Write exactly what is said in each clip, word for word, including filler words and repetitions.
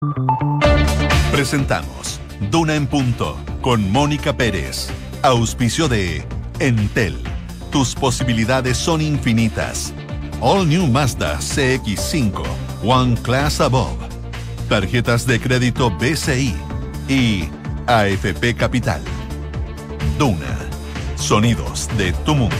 Presentamos Duna en Punto con Mónica Pérez. Auspicio de Entel. Tus posibilidades son infinitas. All New Mazda C X cinco. One Class Above. Tarjetas de crédito B C I. Y A F P Capital. Duna. Sonidos de tu mundo.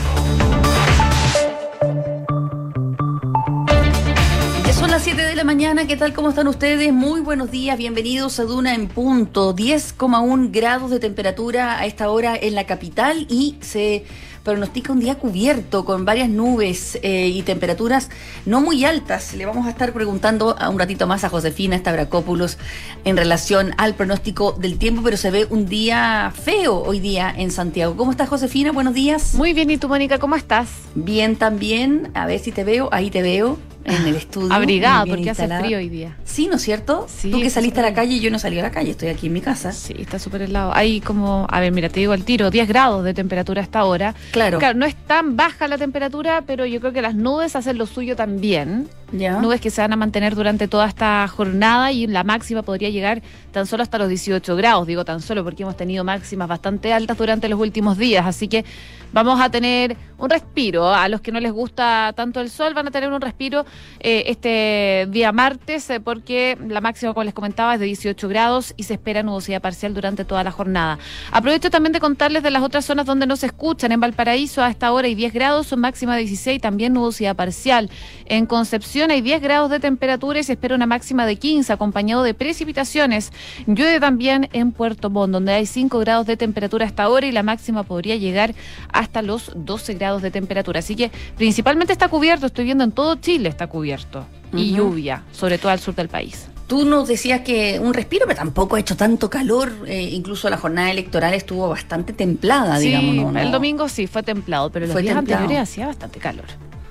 Son las siete de la mañana, ¿qué tal? ¿Cómo están ustedes? Muy buenos días, bienvenidos a Duna en Punto. diez coma uno grados de temperatura a esta hora en la capital y se pronostica un día cubierto con varias nubes eh, y temperaturas no muy altas. Le vamos a estar preguntando a un ratito más a Josefina Stavrakopoulos en relación al pronóstico del tiempo, pero se ve un día feo hoy día en Santiago. ¿Cómo estás, Josefina? Buenos días. Muy bien, ¿y tú, Mónica, cómo estás? Bien también, a ver si te veo, ahí te veo. En el estudio. Abrigada, porque instalada. Hace frío hoy día. Sí, ¿no es cierto? Sí, tú que saliste a la calle, yo no salí a la calle, estoy aquí en mi casa. Sí, está súper helado. Hay como, a ver, mira, te digo al tiro, diez grados de temperatura a esta hora. Claro. Claro, no es tan baja la temperatura, pero yo creo que las nubes hacen lo suyo también. Ya. Nubes que se van a mantener durante toda esta jornada y la máxima podría llegar tan solo hasta los dieciocho grados. Digo tan solo porque hemos tenido máximas bastante altas durante los últimos días. Así que vamos a tener un respiro. A los que no les gusta tanto el sol van a tener un respiro eh, este día martes eh, porque la máxima, como les comentaba, es de dieciocho grados y se espera nubosidad parcial durante toda la jornada. Aprovecho también de contarles de las otras zonas donde nos escuchan. En Valparaíso a esta hora hay diez grados, son máxima dieciséis, también nubosidad parcial. En Concepción hay diez grados de temperatura y se espera una máxima de quince, acompañado de precipitaciones. Llueve también en Puerto Montt, donde hay cinco grados de temperatura hasta ahora y la máxima podría llegar hasta los doce grados de temperatura. Así que principalmente está cubierto, estoy viendo en todo Chile está cubierto. Uh-huh. Y lluvia, sobre todo al sur del país. Tú nos decías que un respiro, pero tampoco ha hecho tanto calor. Eh, incluso la jornada electoral estuvo bastante templada, sí, digamos. ¿no? El domingo sí fue templado, pero los fue días templado. anteriores hacía bastante calor.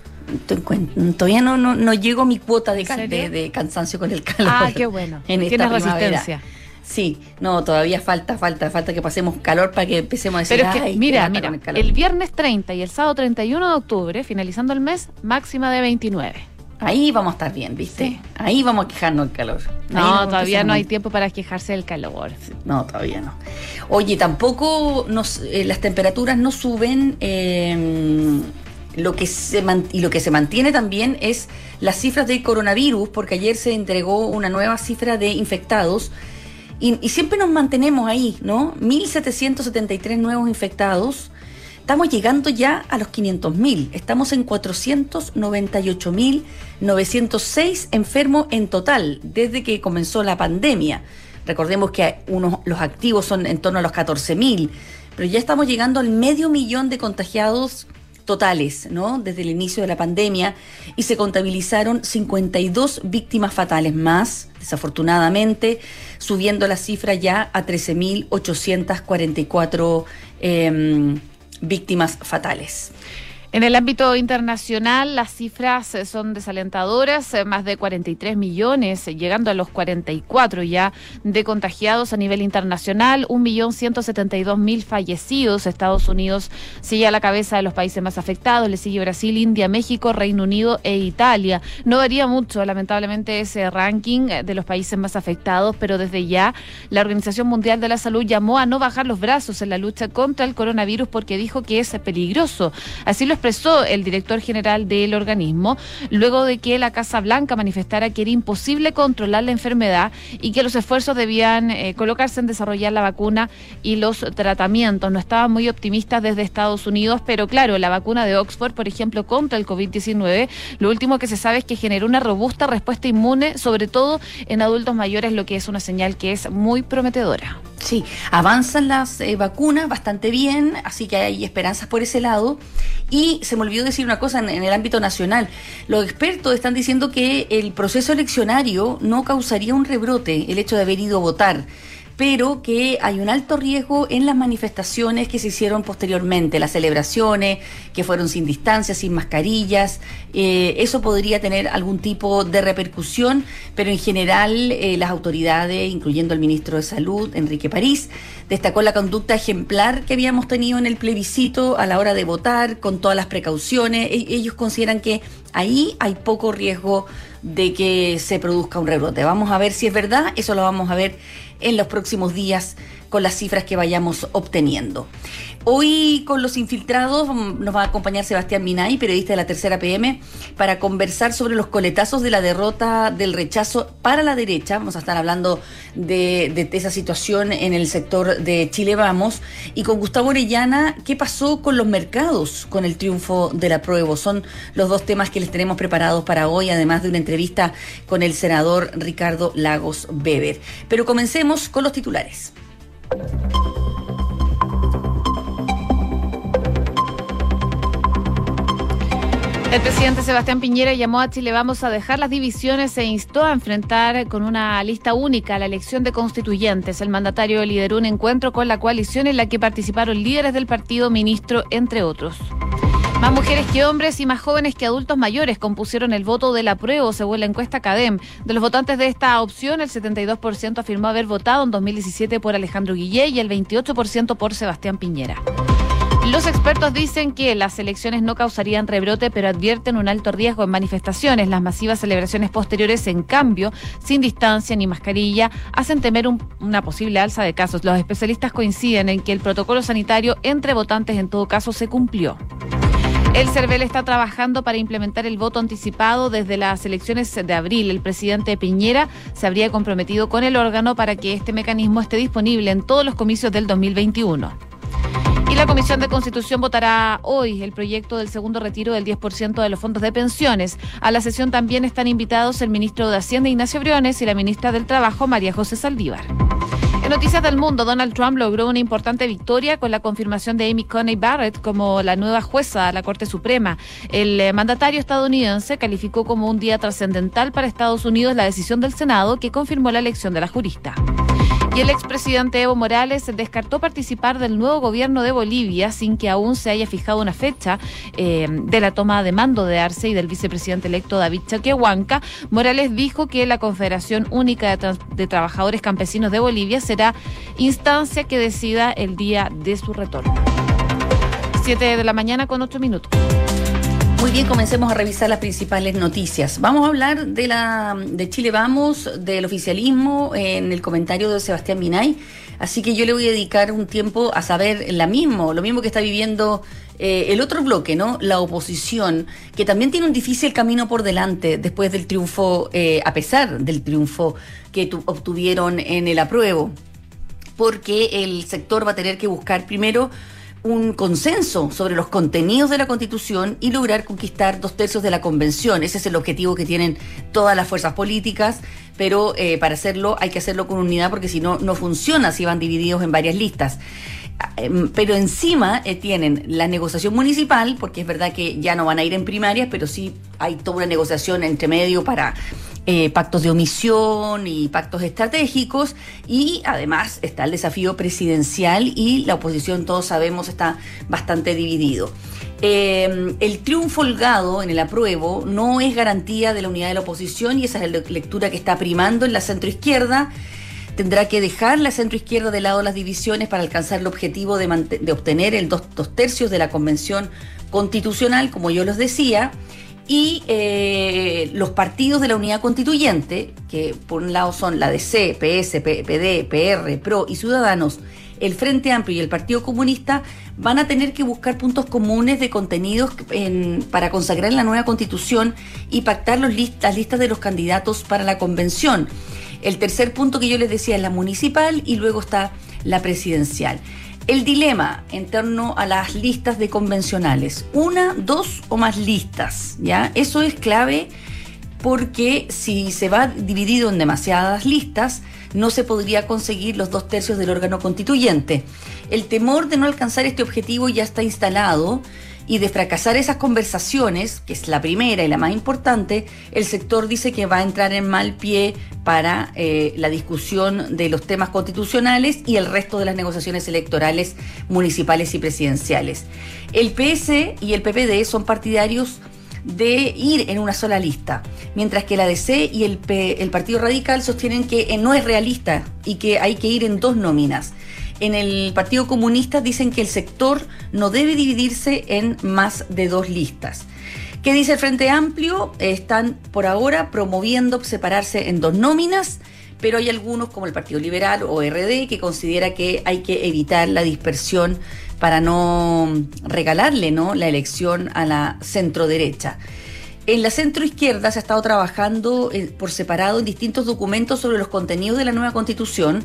Todavía no, no, no llego a mi cuota de, cal, de, de cansancio con el calor. Ah, qué bueno. En esta Tienes primavera. Resistencia. Sí, no, todavía falta, falta, falta que pasemos calor para que empecemos a decir, pero es que, ay, mira, mira, el, el viernes treinta y el sábado treinta y uno de octubre, finalizando el mes, máxima de veintinueve. Ahí vamos a estar bien, ¿viste? Sí. Ahí vamos a quejarnos del calor. Ahí no, todavía no hay tiempo para quejarse del calor. No, todavía no. Oye, tampoco nos, eh, las temperaturas no suben. Eh, lo que se man- y lo que se mantiene también es las cifras del coronavirus, porque ayer se entregó una nueva cifra de infectados. Y, y siempre nos mantenemos ahí, ¿no? mil setecientos setenta y tres nuevos infectados. Estamos llegando ya a los quinientos mil. Estamos en cuatrocientos noventa y ocho mil novecientos seis enfermos en total desde que comenzó la pandemia. Recordemos que unos, los activos son en torno a los catorce mil, pero ya estamos llegando al medio millón de contagiados totales, ¿no? Desde el inicio de la pandemia, y se contabilizaron cincuenta y dos víctimas fatales más, desafortunadamente, subiendo la cifra ya a trece mil ochocientos cuarenta y cuatro eh, víctimas fatales. En el ámbito internacional, las cifras son desalentadoras, más de cuarenta y tres millones, llegando a los cuarenta y cuatro ya de contagiados a nivel internacional, un millón ciento setenta y dos mil fallecidos. Estados Unidos sigue a la cabeza de los países más afectados, le sigue Brasil, India, México, Reino Unido e Italia. No varía mucho, lamentablemente, ese ranking de los países más afectados, pero desde ya la Organización Mundial de la Salud llamó a no bajar los brazos en la lucha contra el coronavirus porque dijo que es peligroso. Así lo expresó el director general del organismo, luego de que la Casa Blanca manifestara que era imposible controlar la enfermedad y que los esfuerzos debían eh, colocarse en desarrollar la vacuna y los tratamientos. No estaban muy optimistas desde Estados Unidos, pero claro, la vacuna de Oxford, por ejemplo, contra el covid diecinueve, lo último que se sabe es que generó una robusta respuesta inmune, sobre todo en adultos mayores, lo que es una señal que es muy prometedora. Sí, avanzan las eh, vacunas bastante bien, así que hay esperanzas por ese lado. Y se me olvidó decir una cosa en, en el ámbito nacional. Los expertos están diciendo que el proceso eleccionario no causaría un rebrote, el hecho de haber ido a votar, pero que hay un alto riesgo en las manifestaciones que se hicieron posteriormente, las celebraciones que fueron sin distancia, sin mascarillas. Eh, eso podría tener algún tipo de repercusión, pero en general eh, las autoridades, incluyendo el ministro de Salud, Enrique París, destacó la conducta ejemplar que habíamos tenido en el plebiscito a la hora de votar, con todas las precauciones. E- ellos consideran que ahí hay poco riesgo de que se produzca un rebrote. Vamos a ver si es verdad, eso lo vamos a ver en los próximos días con las cifras que vayamos obteniendo. Hoy con los infiltrados nos va a acompañar Sebastián Minay, periodista de la Tercera P M, para conversar sobre los coletazos de la derrota del rechazo para la derecha. Vamos a estar hablando de, de esa situación en el sector de Chile Vamos. Y con Gustavo Orellana, ¿qué pasó con los mercados con el triunfo del apruebo? Son los dos temas que les tenemos preparados para hoy, además de una entrevista con el senador Ricardo Lagos Weber. Pero comencemos con los titulares. El presidente Sebastián Piñera llamó a Chile Vamos a dejar las divisiones e instó a enfrentar con una lista única la elección de constituyentes. El mandatario lideró un encuentro con la coalición en la que participaron líderes del partido, ministro, entre otros. Más mujeres que hombres y más jóvenes que adultos mayores compusieron el voto del apruebo, según la encuesta CADEM. De los votantes de esta opción, el setenta y dos por ciento afirmó haber votado en dos mil diecisiete por Alejandro Guillé y el veintiocho por ciento por Sebastián Piñera. Los expertos dicen que las elecciones no causarían rebrote, pero advierten un alto riesgo en manifestaciones. Las masivas celebraciones posteriores, en cambio, sin distancia ni mascarilla, hacen temer un, una posible alza de casos. Los especialistas coinciden en que el protocolo sanitario entre votantes en todo caso se cumplió. El CERVEL está trabajando para implementar el voto anticipado desde las elecciones de abril. El presidente Piñera se habría comprometido con el órgano para que este mecanismo esté disponible en todos los comicios del dos mil veintiuno. Y la Comisión de Constitución votará hoy el proyecto del segundo retiro del diez por ciento de los fondos de pensiones. A la sesión también están invitados el ministro de Hacienda, Ignacio Briones, y la ministra del Trabajo, María José Saldívar. En Noticias del Mundo, Donald Trump logró una importante victoria con la confirmación de Amy Coney Barrett como la nueva jueza de la Corte Suprema. El eh, mandatario estadounidense calificó como un día trascendental para Estados Unidos la decisión del Senado que confirmó la elección de la jurista. Y el expresidente Evo Morales descartó participar del nuevo gobierno de Bolivia sin que aún se haya fijado una fecha eh, de la toma de mando de Arce y del vicepresidente electo David Choquehuanca. Morales dijo que la Confederación Única de, Trans- de Trabajadores Campesinos de Bolivia será instancia que decida el día de su retorno. Siete de la mañana con ocho minutos. Muy bien, comencemos a revisar las principales noticias. Vamos a hablar de la de Chile Vamos, del oficialismo, en el comentario de Sebastián Minay. Así que yo le voy a dedicar un tiempo a saber la mismo, lo mismo que está viviendo eh, el otro bloque, ¿no? La oposición, que también tiene un difícil camino por delante después del triunfo, eh, a pesar del triunfo que tu, obtuvieron en el apruebo, porque el sector va a tener que buscar primero un consenso sobre los contenidos de la Constitución y lograr conquistar dos tercios de la Convención. Ese es el objetivo que tienen todas las fuerzas políticas, pero eh, para hacerlo hay que hacerlo con unidad, porque si no, no funciona si van divididos en varias listas. Pero encima eh, tienen la negociación municipal, porque es verdad que ya no van a ir en primarias, pero sí hay toda una negociación entre medio para eh, pactos de omisión y pactos estratégicos, y además está el desafío presidencial y la oposición, todos sabemos, está bastante dividido. Eh, el triunfo holgado en el apruebo no es garantía de la unidad de la oposición, y esa es la lectura que está primando en la centroizquierda. Tendrá que dejar la centroizquierda de lado las divisiones para alcanzar el objetivo de, mant- de obtener el dos, dos tercios de la Convención Constitucional, como yo les decía, y eh, los partidos de la unidad constituyente, que por un lado son la D C, P S, P D, P R, P R O y Ciudadanos, el Frente Amplio y el Partido Comunista, van a tener que buscar puntos comunes de contenidos en, para consagrar la nueva Constitución y pactar los list- las listas de los candidatos para la Convención. El tercer punto que yo les decía es la municipal, y luego está la presidencial. El dilema en torno a las listas de convencionales: una, dos o más listas, ¿ya? Eso es clave, porque si se va dividido en demasiadas listas, no se podría conseguir los dos tercios del órgano constituyente. El temor de no alcanzar este objetivo ya está instalado, y de fracasar esas conversaciones, que es la primera y la más importante, el sector dice que va a entrar en mal pie para eh, la discusión de los temas constitucionales y el resto de las negociaciones electorales municipales y presidenciales. El P S y el P P D son partidarios de ir en una sola lista, mientras que la D C y el, P, el Partido Radical sostienen que no es realista y que hay que ir en dos nóminas. En el Partido Comunista dicen que el sector no debe dividirse en más de dos listas. ¿Qué dice el Frente Amplio? Están por ahora promoviendo separarse en dos nóminas, pero hay algunos, como el Partido Liberal o R D, que considera que hay que evitar la dispersión para no regalarle, ¿no?, la elección a la centroderecha. En la centroizquierda se ha estado trabajando por separado en distintos documentos sobre los contenidos de la nueva Constitución,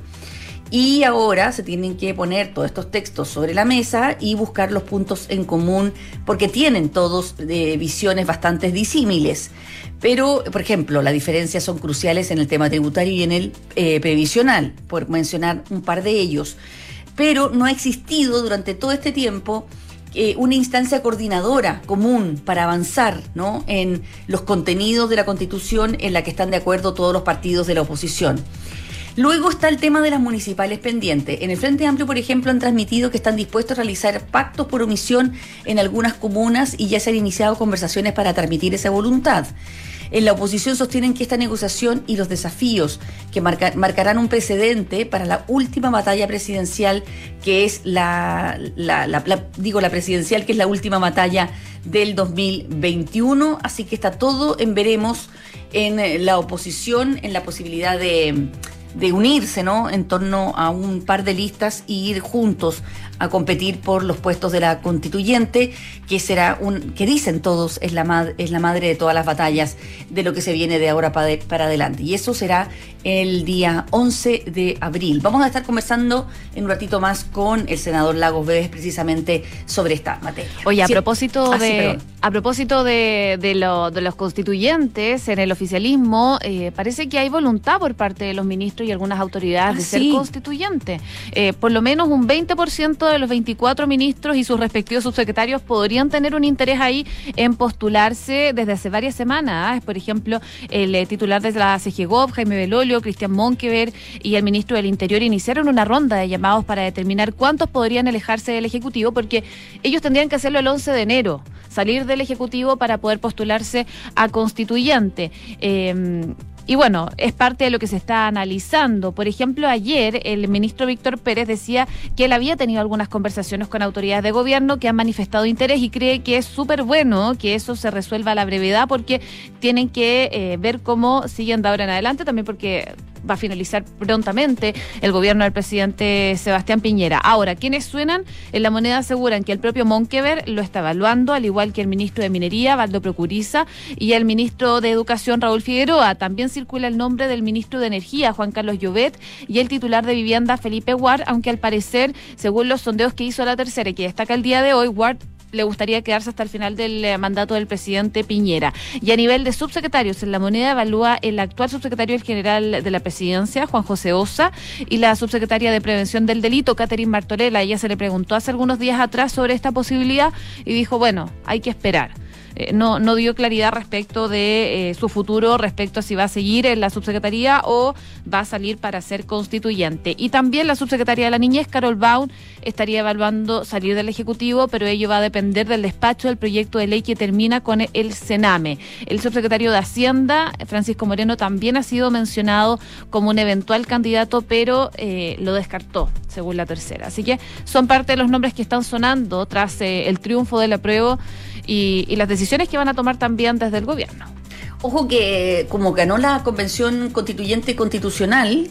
y ahora se tienen que poner todos estos textos sobre la mesa y buscar los puntos en común, porque tienen todos eh, visiones bastante disímiles. Pero, por ejemplo, las diferencias son cruciales en el tema tributario y en el eh, previsional, por mencionar un par de ellos. Pero no ha existido durante todo este tiempo eh, una instancia coordinadora común para avanzar, ¿no?, en los contenidos de la Constitución en la que están de acuerdo todos los partidos de la oposición. Luego está el tema de las municipales pendientes. En el Frente Amplio, por ejemplo, han transmitido que están dispuestos a realizar pactos por omisión en algunas comunas y ya se han iniciado conversaciones para transmitir esa voluntad. En la oposición sostienen que esta negociación y los desafíos que marca, marcarán un precedente para la última batalla presidencial, que es la, la, la, la, digo la presidencial, que es la última batalla del dos mil veintiuno. Así que está todo en veremos en la oposición, en la posibilidad de... de unirse, ¿no?, en torno a un par de listas y ir juntos a competir por los puestos de la constituyente, que será un, que dicen todos es la, mad, es la madre de todas las batallas de lo que se viene de ahora para, de, para adelante. Y eso será el día once de abril. Vamos a estar conversando en un ratito más con el senador Lagos Bebes precisamente sobre esta materia. Oye, a sí, propósito ah, de sí, a propósito de, de, lo, de los constituyentes en el oficialismo, eh, parece que hay voluntad por parte de los ministros y algunas autoridades ah, de ser sí. constituyente. Eh, por lo menos un veinte por ciento de los veinticuatro ministros y sus respectivos subsecretarios podrían tener un interés ahí en postularse desde hace varias semanas. Por ejemplo, el eh, titular de la C G Gov, Jaime Belolio, Cristian Monkever y el ministro del Interior iniciaron una ronda de llamados para determinar cuántos podrían alejarse del Ejecutivo, porque ellos tendrían que hacerlo el once de enero, salir del Ejecutivo para poder postularse a constituyente. Eh, Y bueno, es parte de lo que se está analizando. Por ejemplo, ayer el ministro Víctor Pérez decía que él había tenido algunas conversaciones con autoridades de gobierno que han manifestado interés y cree que es súper bueno que eso se resuelva a la brevedad, porque tienen que eh, ver cómo siguen de ahora en adelante, también porque va a finalizar prontamente el gobierno del presidente Sebastián Piñera. Ahora, quienes suenan en La Moneda aseguran que el propio Monkever lo está evaluando, al igual que el ministro de Minería, Valdo Procuriza, y el ministro de Educación, Raúl Figueroa. También circula el nombre del ministro de Energía, Juan Carlos Llobet, y el titular de Vivienda, Felipe Ward, aunque al parecer, según los sondeos que hizo La Tercera y que destaca el día de hoy, Ward le gustaría quedarse hasta el final del eh, mandato del presidente Piñera. Y a nivel de subsecretarios, en La Moneda evalúa el actual subsecretario general de la presidencia, Juan José Ossa, y la subsecretaria de Prevención del Delito, Catherine Martorell. Ella se le preguntó hace algunos días atrás sobre esta posibilidad y dijo, bueno, hay que esperar. Eh, no, no dio claridad respecto de eh, su futuro, respecto a si va a seguir en la subsecretaría o va a salir para ser constituyente. Y también la subsecretaria de la Niñez, Carol Baum, estaría evaluando salir del Ejecutivo, pero ello va a depender del despacho del proyecto de ley que termina con el Sename. El subsecretario de Hacienda, Francisco Moreno, también ha sido mencionado como un eventual candidato, pero eh, lo descartó, según La Tercera. Así que son parte de los nombres que están sonando tras eh, el triunfo del apruebo y, y las decisiones que van a tomar también desde el gobierno. Ojo que como ganó la Convención Constituyente Constitucional,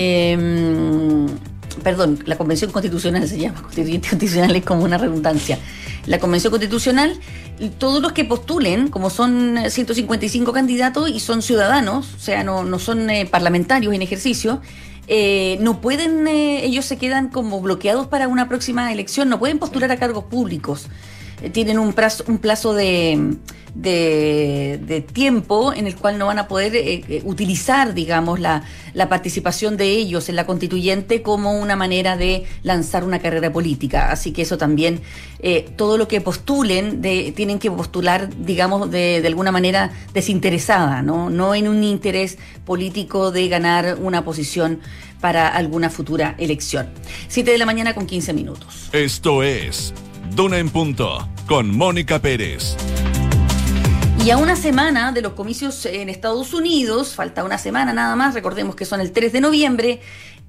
eh, perdón, la Convención Constitucional se llama, Constituyente Constitucional es como una redundancia. La Convención Constitucional, todos los que postulen, como son ciento cincuenta y cinco candidatos y son ciudadanos, o sea, no, no son eh, parlamentarios en ejercicio, Eh, no pueden, eh, ellos se quedan como bloqueados para una próxima elección, no pueden postular a cargos públicos. Eh, tienen un plazo, un plazo de, de, de tiempo en el cual no van a poder eh, utilizar, digamos, la, la participación de ellos en la constituyente como una manera de lanzar una carrera política. Así que eso también, eh, todo lo que postulen, de, tienen que postular, digamos, de, de alguna manera desinteresada, ¿no? No en un interés político de ganar una posición para alguna futura elección. Siete de la mañana con quince minutos. Esto es Duna en Punto, con Mónica Pérez. Y a una semana de los comicios en Estados Unidos, falta una semana nada más, recordemos que son el tres de noviembre,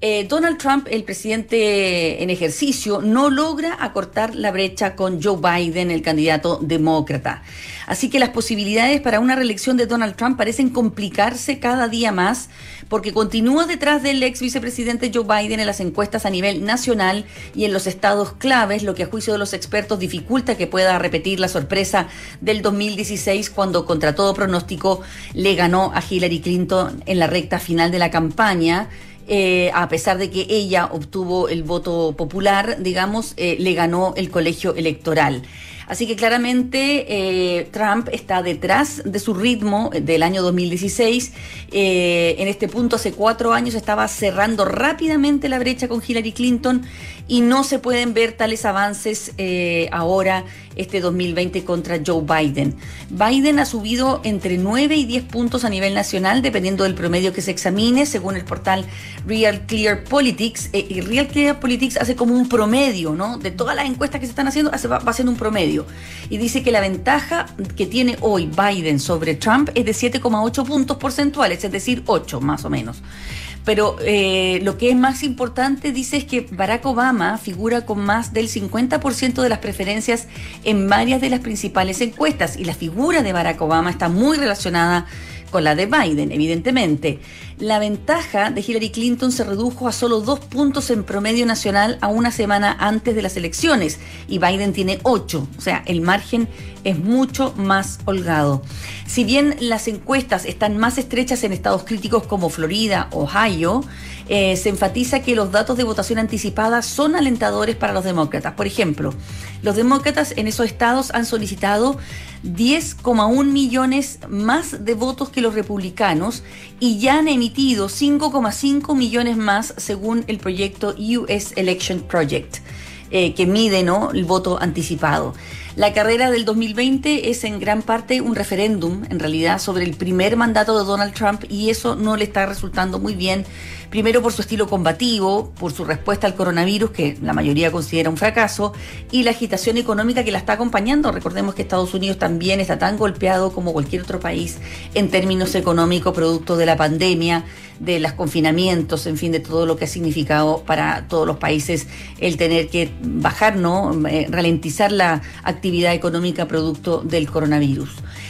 Eh, Donald Trump, el presidente en ejercicio, no logra acortar la brecha con Joe Biden, el candidato demócrata. Así que las posibilidades para una reelección de Donald Trump parecen complicarse cada día más, porque continúa detrás del ex vicepresidente Joe Biden en las encuestas a nivel nacional y en los estados claves, lo que a juicio de los expertos dificulta que pueda repetir la sorpresa del dos mil dieciséis, cuando contra todo pronóstico le ganó a Hillary Clinton en la recta final de la campaña. Eh, a pesar de que ella obtuvo el voto popular, digamos, eh, le ganó el colegio electoral. Así que claramente eh, Trump está detrás de su ritmo del año dos mil dieciséis. Eh, en este punto, hace cuatro años estaba cerrando rápidamente la brecha con Hillary Clinton y no se pueden ver tales avances eh, ahora, este dos mil veinte, contra Joe Biden. Biden ha subido entre nueve y diez puntos a nivel nacional, dependiendo del promedio que se examine, según el portal Real Clear Politics. Eh, y Real Clear Politics hace como un promedio, ¿no? De todas las encuestas que se están haciendo, hace, va, va haciendo un promedio. Y dice que la ventaja que tiene hoy Biden sobre Trump es de siete coma ocho puntos porcentuales, es decir, ocho más o menos. Pero eh, lo que es más importante, dice, es que Barack Obama figura con más del cincuenta por ciento de las preferencias en varias de las principales encuestas, y la figura de Barack Obama está muy relacionada con la de Biden, evidentemente. La ventaja de Hillary Clinton se redujo a solo dos puntos en promedio nacional a una semana antes de las elecciones, y Biden tiene ocho, o sea, el margen es mucho más holgado. Si bien las encuestas están más estrechas en estados críticos como Florida, Ohio, eh, se enfatiza que los datos de votación anticipada son alentadores para los demócratas. Por ejemplo, los demócratas en esos estados han solicitado diez coma uno millones más de votos que los republicanos y ya han emitido cinco coma cinco millones más, según el proyecto U S Election Project, eh, que mide, ¿no?, el voto anticipado. La carrera del dos mil veinte es en gran parte un referéndum, en realidad, sobre el primer mandato de Donald Trump, y eso no le está resultando muy bien. Primero por su estilo combativo, por su respuesta al coronavirus, que la mayoría considera un fracaso, y la agitación económica que la está acompañando. Recordemos que Estados Unidos también está tan golpeado como cualquier otro país en términos económicos, producto de la pandemia, de los confinamientos, en fin, de todo lo que ha significado para todos los países el tener que bajar, ¿no?, eh, ralentizar la actividad económica producto del coronavirus.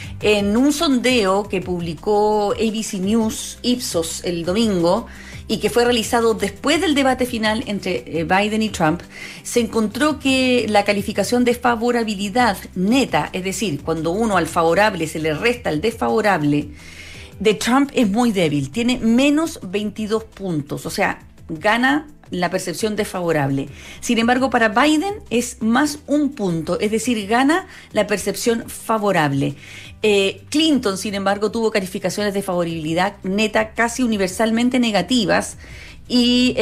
En un sondeo que publicó A B C News, Ipsos, el domingo, y que fue realizado después del debate final entre Biden y Trump, se encontró que la calificación de favorabilidad neta, es decir, cuando uno al favorable se le resta el desfavorable, de Trump es muy débil, tiene menos veintidós puntos, o sea, gana la percepción desfavorable. Sin embargo, para Biden es más un punto, es decir, gana la percepción favorable. Eh, Clinton, sin embargo, tuvo calificaciones de favorabilidad neta casi universalmente negativas, y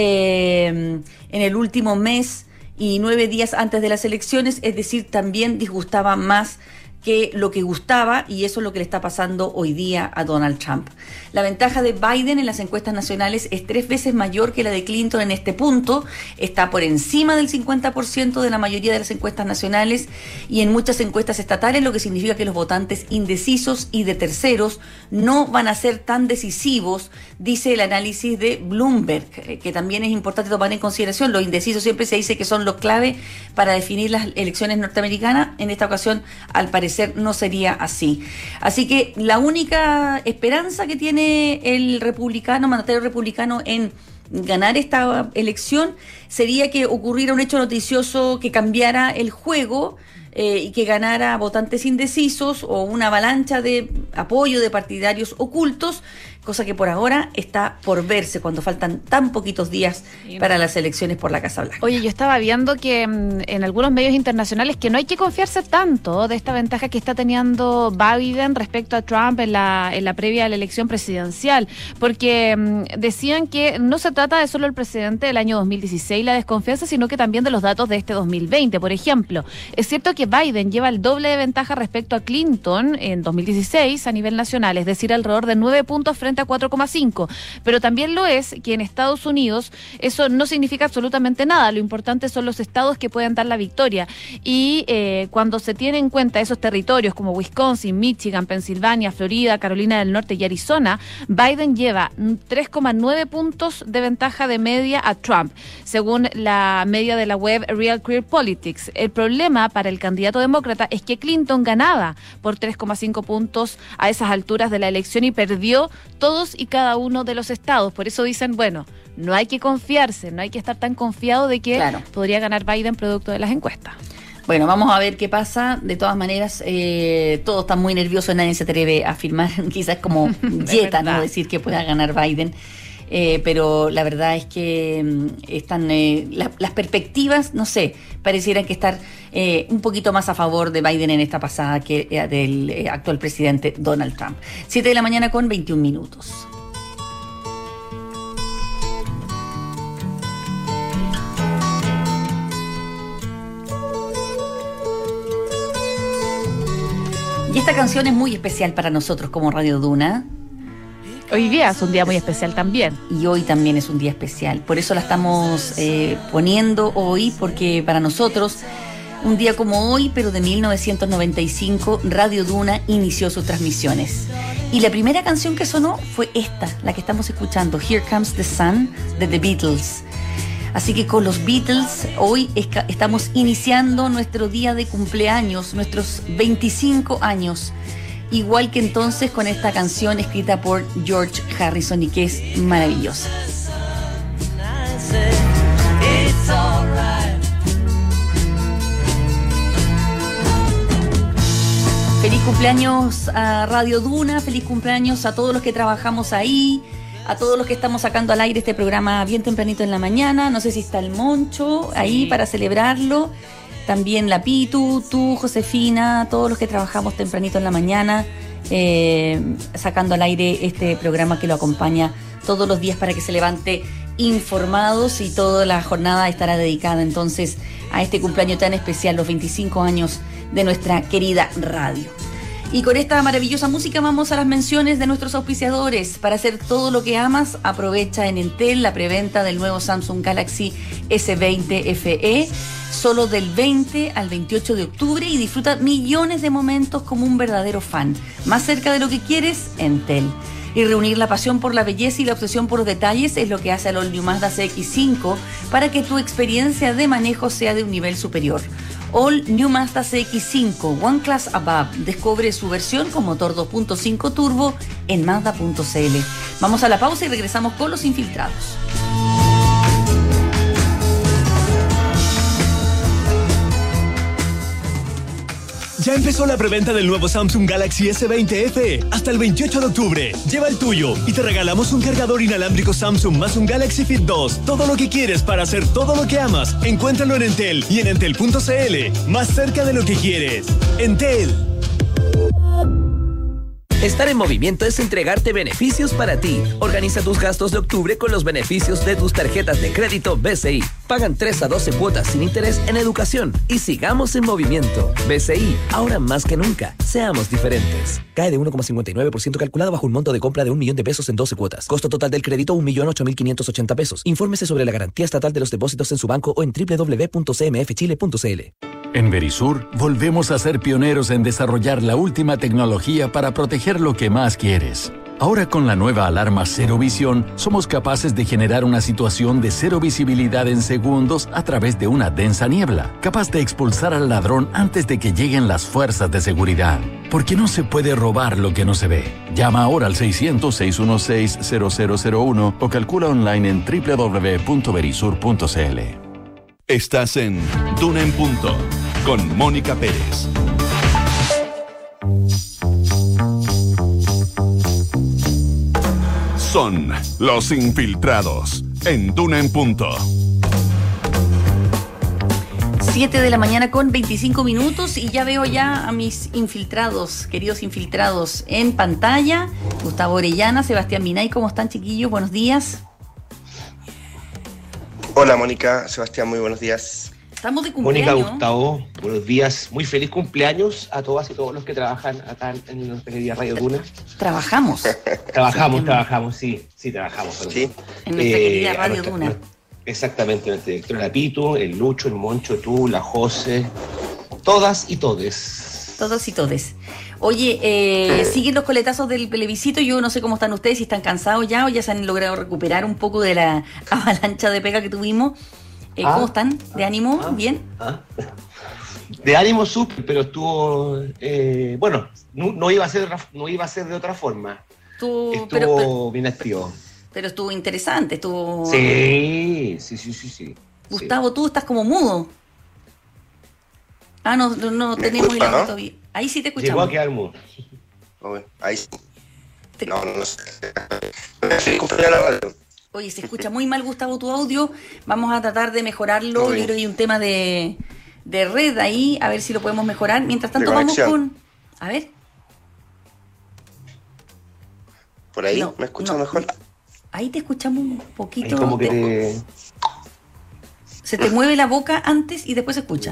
eh, en el último mes y nueve días antes de las elecciones, es decir, también disgustaba más que lo que gustaba, y eso es lo que le está pasando hoy día a Donald Trump. La ventaja de Biden en las encuestas nacionales es tres veces mayor que la de Clinton en este punto, está por encima del cincuenta por ciento de la mayoría de las encuestas nacionales y en muchas encuestas estatales, lo que significa que los votantes indecisos y de terceros no van a ser tan decisivos, dice el análisis de Bloomberg, que también es importante tomar en consideración. Los indecisos siempre se dice que son los clave para definir las elecciones norteamericanas. En esta ocasión, al parecer, no sería así. Así que la única esperanza que tiene el republicano, mandatario republicano, en ganar esta elección sería que ocurriera un hecho noticioso que cambiara el juego eh, y que ganara votantes indecisos o una avalancha de apoyo de partidarios ocultos, cosa que por ahora está por verse cuando faltan tan poquitos días para las elecciones por la Casa Blanca. Oye, yo estaba viendo que mm, en algunos medios internacionales que no hay que confiarse tanto de esta ventaja que está teniendo Biden respecto a Trump en la, en la previa a la elección presidencial, porque mm, decían que no se trata de solo el presidente del año dos mil dieciséis, la desconfianza, sino que también de los datos de este dos mil veinte. Por ejemplo, es cierto que que Biden lleva el doble de ventaja respecto a Clinton en dos mil dieciséis a nivel nacional, es decir, alrededor de nueve puntos frente a cuatro coma cinco. Pero también lo es que en Estados Unidos eso no significa absolutamente nada. Lo importante son los estados que pueden dar la victoria. Y eh, cuando se tienen en cuenta esos territorios como Wisconsin, Michigan, Pensilvania, Florida, Carolina del Norte y Arizona, Biden lleva tres coma nueve puntos de ventaja de media a Trump, según la media de la web Real Clear Politics. El problema para el candidato demócrata es que Clinton ganaba por tres coma cinco puntos a esas alturas de la elección y perdió todos y cada uno de los estados. Por eso dicen, bueno, no hay que confiarse, no hay que estar tan confiado de que claro. podría ganar Biden producto de las encuestas. Bueno, vamos a ver qué pasa. De todas maneras, eh, todos están muy nerviosos, nadie se atreve a afirmar, quizás como yeta, no decir que pueda ganar Biden. Eh, pero la verdad es que mm, están eh, la, las perspectivas, no sé, parecieran que estar eh, un poquito más a favor de Biden en esta pasada que eh, del eh, actual presidente Donald Trump. Siete de la mañana con veintiún minutos. Y esta canción es muy especial para nosotros como Radio Duna. Hoy día es un día muy especial también. Y hoy también es un día especial. Por eso la estamos eh, poniendo hoy, porque para nosotros, un día como hoy, pero de mil novecientos noventa y cinco, Radio Duna inició sus transmisiones. Y la primera canción que sonó fue esta, la que estamos escuchando, Here Comes the Sun, de The Beatles. Así que con los Beatles hoy esca- estamos iniciando nuestro día de cumpleaños, nuestros veinticinco años. Igual que entonces con esta canción escrita por George Harrison y que es maravillosa. Feliz cumpleaños a Radio Duna, feliz cumpleaños a todos los que trabajamos ahí, a todos los que estamos sacando al aire este programa bien tempranito en la mañana. No sé si está el Moncho ahí para celebrarlo. También la Pitu, tú, Josefina, todos los que trabajamos tempranito en la mañana, eh, sacando al aire este programa que lo acompaña todos los días para que se levante informados, y toda la jornada estará dedicada entonces a este cumpleaños tan especial, los veinticinco años de nuestra querida radio. Y con esta maravillosa música vamos a las menciones de nuestros auspiciadores. Para hacer todo lo que amas, aprovecha en Entel la preventa del nuevo Samsung Galaxy ese veinte F E, solo del veinte al veintiocho de octubre, y disfruta millones de momentos como un verdadero fan. Más cerca de lo que quieres, Entel. Y reunir la pasión por la belleza y la obsesión por los detalles es lo que hace al All New Mazda C X cinco para que tu experiencia de manejo sea de un nivel superior. All New Mazda C X cinco, One Class Above. Descubre su versión con motor dos punto cinco turbo en Mazda punto c l. Vamos a la pausa y regresamos con los infiltrados. Ya empezó la preventa del nuevo Samsung Galaxy ese veinte F E hasta el veintiocho de octubre. Lleva el tuyo y te regalamos un cargador inalámbrico Samsung más un Galaxy Fit dos. Todo lo que quieres para hacer todo lo que amas. Encuéntralo en Entel y en entel punto c l. Más cerca de lo que quieres. Entel. Estar en movimiento es entregarte beneficios para ti. Organiza tus gastos de octubre con los beneficios de tus tarjetas de crédito B C I. Pagan tres a doce cuotas sin interés en educación. Y sigamos en movimiento. B C I, ahora más que nunca. Seamos diferentes. Cae de uno coma cincuenta y nueve por ciento calculado bajo un monto de compra de un millón de pesos en doce cuotas. Costo total del crédito un millón ocho mil quinientos ochenta pesos. Infórmese sobre la garantía estatal de los depósitos en su banco o en doble u doble u doble u punto c m f chile punto c l. En Verisur, volvemos a ser pioneros en desarrollar la última tecnología para proteger lo que más quieres. Ahora con la nueva alarma Cero Visión, somos capaces de generar una situación de cero visibilidad en segundos a través de una densa niebla, capaz de expulsar al ladrón antes de que lleguen las fuerzas de seguridad. Porque no se puede robar lo que no se ve. Llama ahora al seiscientos, seiscientos dieciséis, cero cero cero uno o calcula online en doble u doble u doble u punto verisur punto c l. Estás en Duna en Punto, con Mónica Pérez. Son los infiltrados, en Duna en Punto. siete de la mañana con veinticinco minutos y ya veo ya a mis infiltrados, queridos infiltrados, en pantalla. Gustavo Orellana, Sebastián Minay, ¿cómo están, chiquillos? Buenos días. Hola Mónica, Sebastián, muy buenos días. Estamos de cumpleaños. Mónica, Gustavo, buenos días. Muy feliz cumpleaños a todas y todos los que trabajan acá en nuestra querida Radio Duna. Trabajamos. Trabajamos, sí, trabajamos, sí, sí, trabajamos. Sí. En nuestra eh, querida Radio nuestra, Duna. Exactamente, nuestra directora, la Pitu, el Lucho, el Moncho, tú, la José, todas y todes. Todos y todes. Oye, eh, siguen los coletazos del plebiscito. Yo no sé cómo están ustedes, si están cansados ya o ya se han logrado recuperar un poco de la avalancha de pega que tuvimos. Eh, ah, ¿Cómo están? ¿De ánimo? Ah, ¿Bien? Ah. De ánimo súper, pero estuvo... Eh, bueno, no, no, iba a ser, no iba a ser de otra forma. Tú, estuvo pero, pero, bien activo. Pero estuvo interesante, estuvo... Sí, sí, sí, sí. sí Gustavo, sí. Tú estás como mudo. Ah, no, no, no tenemos el audio todavía. Ahí sí te escuchamos. Llegó a quedar mudo. Ahí sí. Te... No, no, no sé. La radio. Oye, se escucha muy mal, Gustavo, tu audio. Vamos a tratar de mejorarlo. Yo creo que hay un tema de, de red ahí, a ver si lo podemos mejorar. Mientras tanto, vamos con... A ver. ¿Por ahí? No, ¿me escuchas no. mejor? Ahí te escuchamos un poquito. Como que te... Se te mueve la boca antes y después se escucha.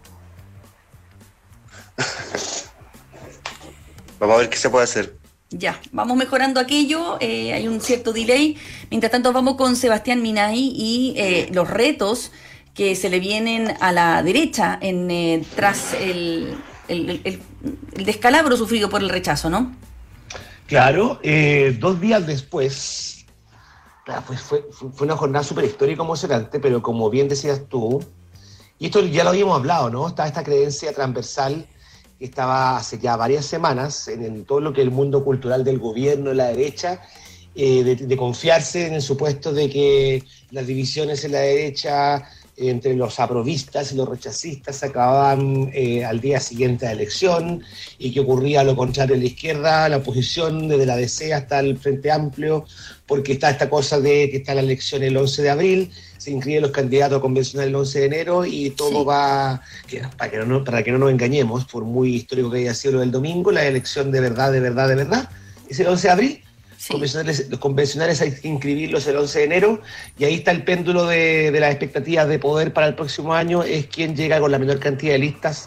Vamos a ver qué se puede hacer. Ya, vamos mejorando aquello, eh, hay un cierto delay. Mientras tanto vamos con Sebastián Minay y eh, los retos que se le vienen a la derecha en eh, tras el, el, el, el descalabro sufrido por el rechazo, ¿no? Claro, eh, dos días después, claro, pues fue, fue una jornada súper histórica, emocionante, pero como bien decías tú, y esto ya lo habíamos hablado, ¿no? Está esta creencia transversal que estaba hace ya varias semanas en, en todo lo que es el mundo cultural del gobierno, de la derecha, eh, de, de confiarse en el supuesto de que las divisiones en la derecha eh, entre los aprovistas y los rechazistas se acababan eh, al día siguiente de la elección y que ocurría lo contrario en la izquierda, la oposición desde la D C hasta el Frente Amplio, porque está esta cosa de que está la elección el once de abril, se inscriben los candidatos convencionales el once de enero y todo sí. va, que, para, que no, para que no nos engañemos, por muy histórico que haya sido lo del domingo, la elección de verdad, de verdad, de verdad, es el once de abril, sí. convencionales, los convencionales hay que inscribirlos el once de enero y ahí está el péndulo de, de las expectativas de poder para el próximo año, es quien llega con la menor cantidad de listas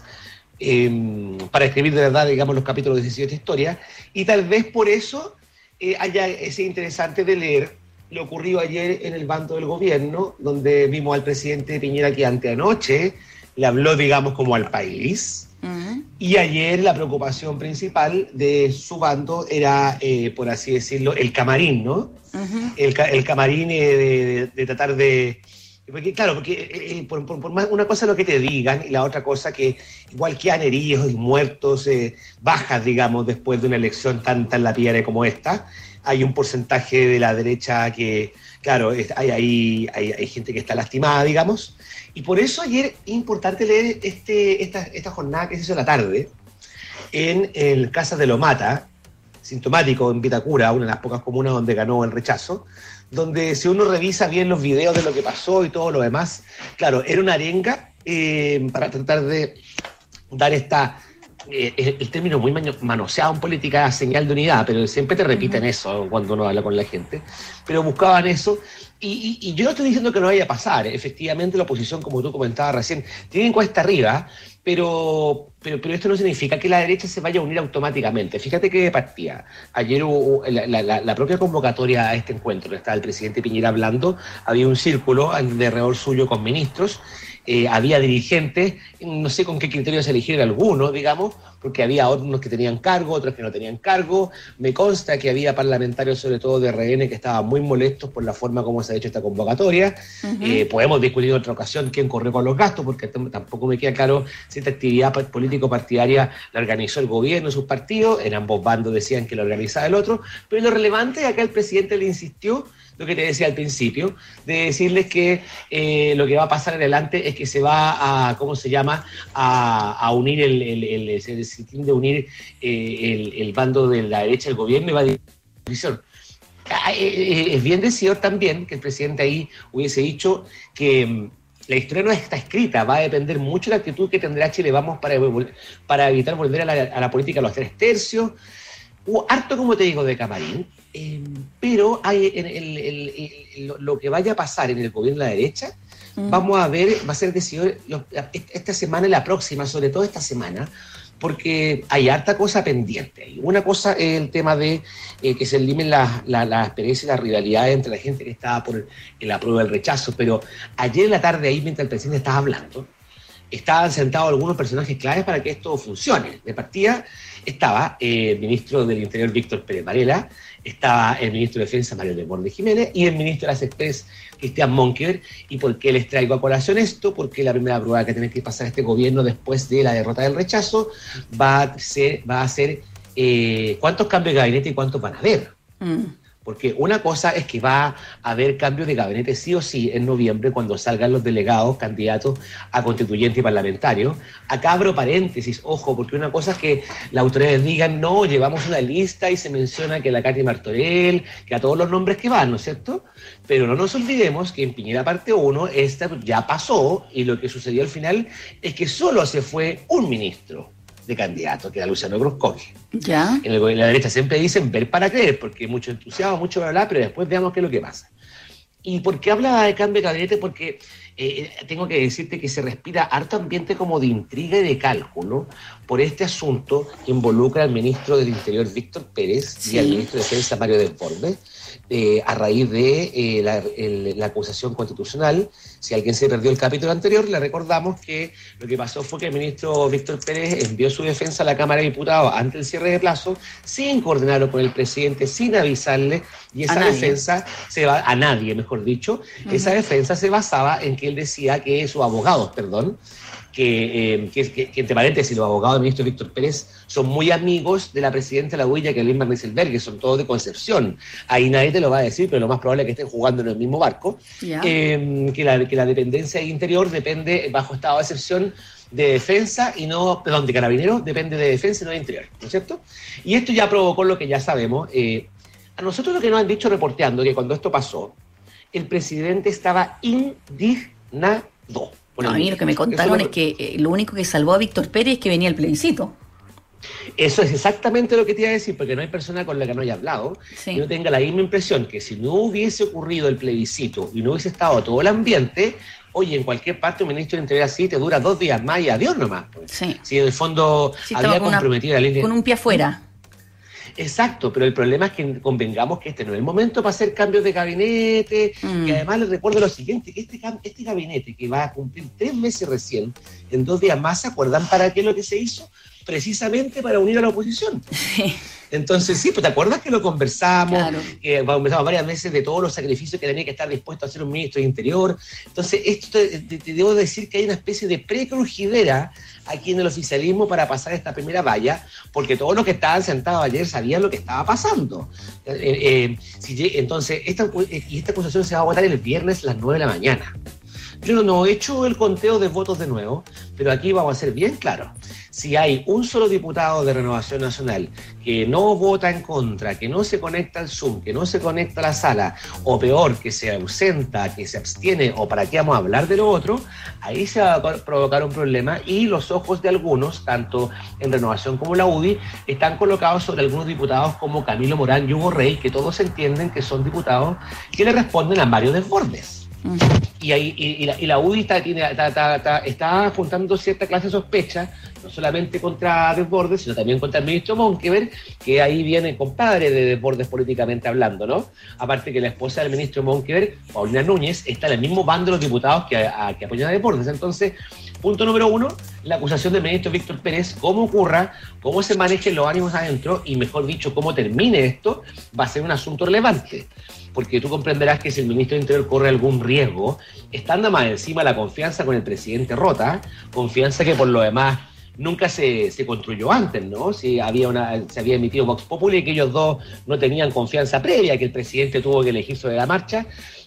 eh, para escribir de verdad, digamos, los capítulos diecisiete de historia, y tal vez por eso eh, haya ese interesante de leer lo ocurrió ayer en el bando del gobierno, donde vimos al presidente Piñera que anteanoche le habló, digamos, como al país. Uh-huh. Y ayer la preocupación principal de su bando era, eh, por así decirlo, el camarín, ¿no? Uh-huh. El, el camarín eh, de, de, de tratar de... Porque, claro, porque eh, por, por, por más una cosa lo que te digan y la otra cosa que igual quedan heridos y muertos, eh, bajas, digamos, después de una elección tan, tan lapidera como esta. Hay un porcentaje de la derecha que, claro, hay, hay, hay, hay gente que está lastimada, digamos. Y por eso ayer es importante leer este, esta, esta jornada que se hizo en la tarde en el Casas de Lomata, sintomático en Vitacura, una de las pocas comunas donde ganó el rechazo, donde si uno revisa bien los videos de lo que pasó y todo lo demás, claro, era una arenga eh, para tratar de dar esta... Eh, el término muy manoseado en política, señal de unidad, pero siempre te repiten uh-huh. eso cuando uno habla con la gente, pero buscaban eso, y, y, y yo no estoy diciendo que no vaya a pasar, efectivamente la oposición, como tú comentabas recién, tiene encuesta arriba, pero, pero, pero esto no significa que la derecha se vaya a unir automáticamente. Fíjate que partía, ayer hubo la, la, la propia convocatoria a este encuentro, estaba el presidente Piñera hablando, había un círculo de alrededor suyo con ministros, Eh, había dirigentes, no sé con qué criterios eligieron algunos, digamos, porque había unos que tenían cargo, otros que no tenían cargo. Me consta que había parlamentarios, sobre todo de R N, que estaban muy molestos por la forma como se ha hecho esta convocatoria. Uh-huh. Eh, podemos discutir en otra ocasión quién corrió con los gastos, porque t- tampoco me queda claro si esta actividad político-partidaria la organizó el gobierno, sus partidos, en ambos bandos decían que la organizaba el otro, pero lo relevante es que acá el presidente le insistió lo que te decía al principio, de decirles que eh, lo que va a pasar adelante es que se va a, ¿cómo se llama?, a, a unir el, el, el, el, el, el de unir eh, el, el bando de la derecha del gobierno y va a división. Es bien decidor también que el presidente ahí hubiese dicho que la historia no está escrita, va a depender mucho de la actitud que tendrá Chile Vamos para, para evitar volver a la, a la política a los tres tercios. Hubo harto, como te digo, de camarín, eh, pero hay en el, el, el, lo que vaya a pasar en el gobierno de la derecha mm. vamos a ver, va a ser decidido esta semana y la próxima, sobre todo esta semana, porque hay harta cosa pendiente. Una cosa es el tema de eh, que se eliminen las la, la asperezas y las rivalidades entre la gente que estaba por el, el apruebo del rechazo, pero ayer en la tarde, ahí mientras el presidente estaba hablando, estaban sentados algunos personajes claves para que esto funcione. De partida estaba eh, el ministro del Interior, Víctor Pérez Varela, estaba el ministro de Defensa, Mario Desbordes Jiménez, y el ministro de las Express, Cristian Monkever. ¿Y por qué les traigo a colación esto? Porque la primera prueba que tiene que pasar este gobierno después de la derrota del rechazo va a ser, va a ser eh, cuántos cambios de gabinete y cuántos van a haber. Mm. Porque una cosa es que va a haber cambios de gabinete sí o sí en noviembre cuando salgan los delegados candidatos a constituyente y parlamentario. Acá abro paréntesis, ojo, porque una cosa es que las autoridades digan, no, llevamos una lista y se menciona que la Katy Martorell, que a todos los nombres que van, ¿no es cierto? Pero no nos olvidemos que en Piñera parte uno, esta ya pasó y lo que sucedió al final es que solo se fue un ministro de candidato, que era Luciano Cruzcoque. ¿Ya? En, el, en la derecha siempre dicen ver para creer, porque hay mucho entusiasmo, mucho bla, bla, pero después veamos qué es lo que pasa. ¿Y por qué habla de cambio de gabinete? Porque eh, tengo que decirte que se respira harto ambiente como de intriga y de cálculo por este asunto que involucra al ministro del Interior, Víctor Pérez, sí, y al ministro de Defensa, Mario Desbordes, eh, a raíz de eh, la, el, la acusación constitucional. Si alguien se perdió el capítulo anterior, le recordamos que lo que pasó fue que el ministro Víctor Pérez envió su defensa a la Cámara de Diputados ante el cierre de plazo, sin coordinarlo con el presidente, sin avisarle, y esa defensa se va a nadie, mejor dicho, uh-huh. Esa defensa se basaba en que él decía que sus abogados, perdón, que, eh, que, que, que entre paréntesis, los abogados del ministro Víctor Pérez son muy amigos de la presidenta de la U I A, que es Lynn Van Rieselberghe, que son todos de Concepción. Ahí nadie te lo va a decir, pero lo más probable es que estén jugando en el mismo barco. Yeah. Eh, que, la, que la dependencia de Interior depende, bajo estado de excepción, de defensa y no, perdón, de Carabineros, depende de defensa y no de Interior, ¿no es cierto? Y esto ya provocó lo que ya sabemos. Eh, a nosotros lo que nos han dicho reporteando, que cuando esto pasó, el presidente estaba indignado. A mí lo que me contaron es que eh, lo único que salvó a Víctor Pérez es que venía el plebiscito. Eso es exactamente lo que te iba a decir, porque no hay persona con la que no haya hablado sí. que no tenga la misma impresión que si no hubiese ocurrido el plebiscito y no hubiese estado todo el ambiente, oye, en cualquier parte un ministro de Interior así te dura dos días más y adiós nomás. Pues. Sí. Si en el fondo sí, había comprometido una, la línea... Con un pie afuera. Exacto, pero el problema es que convengamos que este no es el momento para hacer cambios de gabinete, mm. y además les recuerdo lo siguiente, que este, este gabinete que va a cumplir tres meses recién, en dos días más, ¿se acuerdan para qué es lo que se hizo? Precisamente para unir a la oposición. Sí. Entonces, sí, pues te acuerdas que lo conversamos, claro. que conversamos varias veces de todos los sacrificios que tenía que estar dispuesto a hacer un ministro de Interior. Entonces, esto te, te, te debo decir que hay una especie de precrujidera aquí en el oficialismo para pasar esta primera valla, porque todos los que estaban sentados ayer sabían lo que estaba pasando. Eh, eh, si, entonces, esta, y esta acusación se va a votar el viernes a las nueve de la mañana. Yo no he hecho el conteo de votos de nuevo, pero aquí vamos a ser bien claros. Si hay un solo diputado de Renovación Nacional que no vota en contra, que no se conecta al Zoom, que no se conecta a la sala, o peor, que se ausenta, que se abstiene, o para qué vamos a hablar de lo otro, ahí se va a provocar un problema y los ojos de algunos, tanto en Renovación como en la U D I, están colocados sobre algunos diputados como Camilo Morán y Hugo Rey, que todos entienden que son diputados que le responden a Mario Desbordes. Uh-huh. Y, ahí, y, y, la, y la U D I está, tiene, está, está, está, está juntando cierta clase de sospecha, no solamente contra Desbordes, sino también contra el ministro Monkever, que ahí viene compadre de Desbordes políticamente hablando, ¿no? Aparte que la esposa del ministro Monkever, Paulina Núñez, está en el mismo bando de los diputados que, a, que apoyan a Desbordes. Entonces, punto número uno, la acusación del ministro Víctor Pérez, cómo ocurra, cómo se manejen los ánimos adentro y, mejor dicho, cómo termine esto, va a ser un asunto relevante. Porque tú comprenderás que si el ministro de Interior corre algún riesgo, estando más encima la confianza con el presidente rota, confianza que por lo demás nunca se, se construyó antes, ¿no? Si había una, se había emitido Vox Populi y que ellos dos no tenían confianza previa, que el presidente tuvo que elegir sobre la marcha,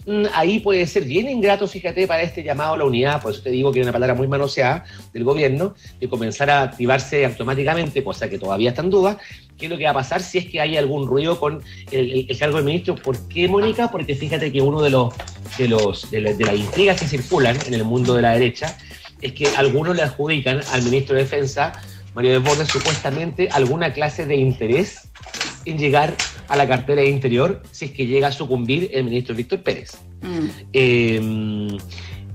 ahí puede ser bien ingrato, fíjate, para este llamado a la unidad, por eso te digo que es una palabra muy manoseada del gobierno, de comenzar a activarse automáticamente, cosa que todavía está en duda. ¿Qué es lo que va a pasar si es que hay algún ruido con el, el, el cargo del ministro? ¿Por qué, Mónica? Porque fíjate que uno de los de los de, la, de las intrigas que circulan en el mundo de la derecha es que algunos le adjudican al ministro de Defensa, Mario Desbordes, supuestamente alguna clase de interés en llegar a la cartera de Interior si es que llega a sucumbir el ministro Víctor Pérez. Mm. Eh,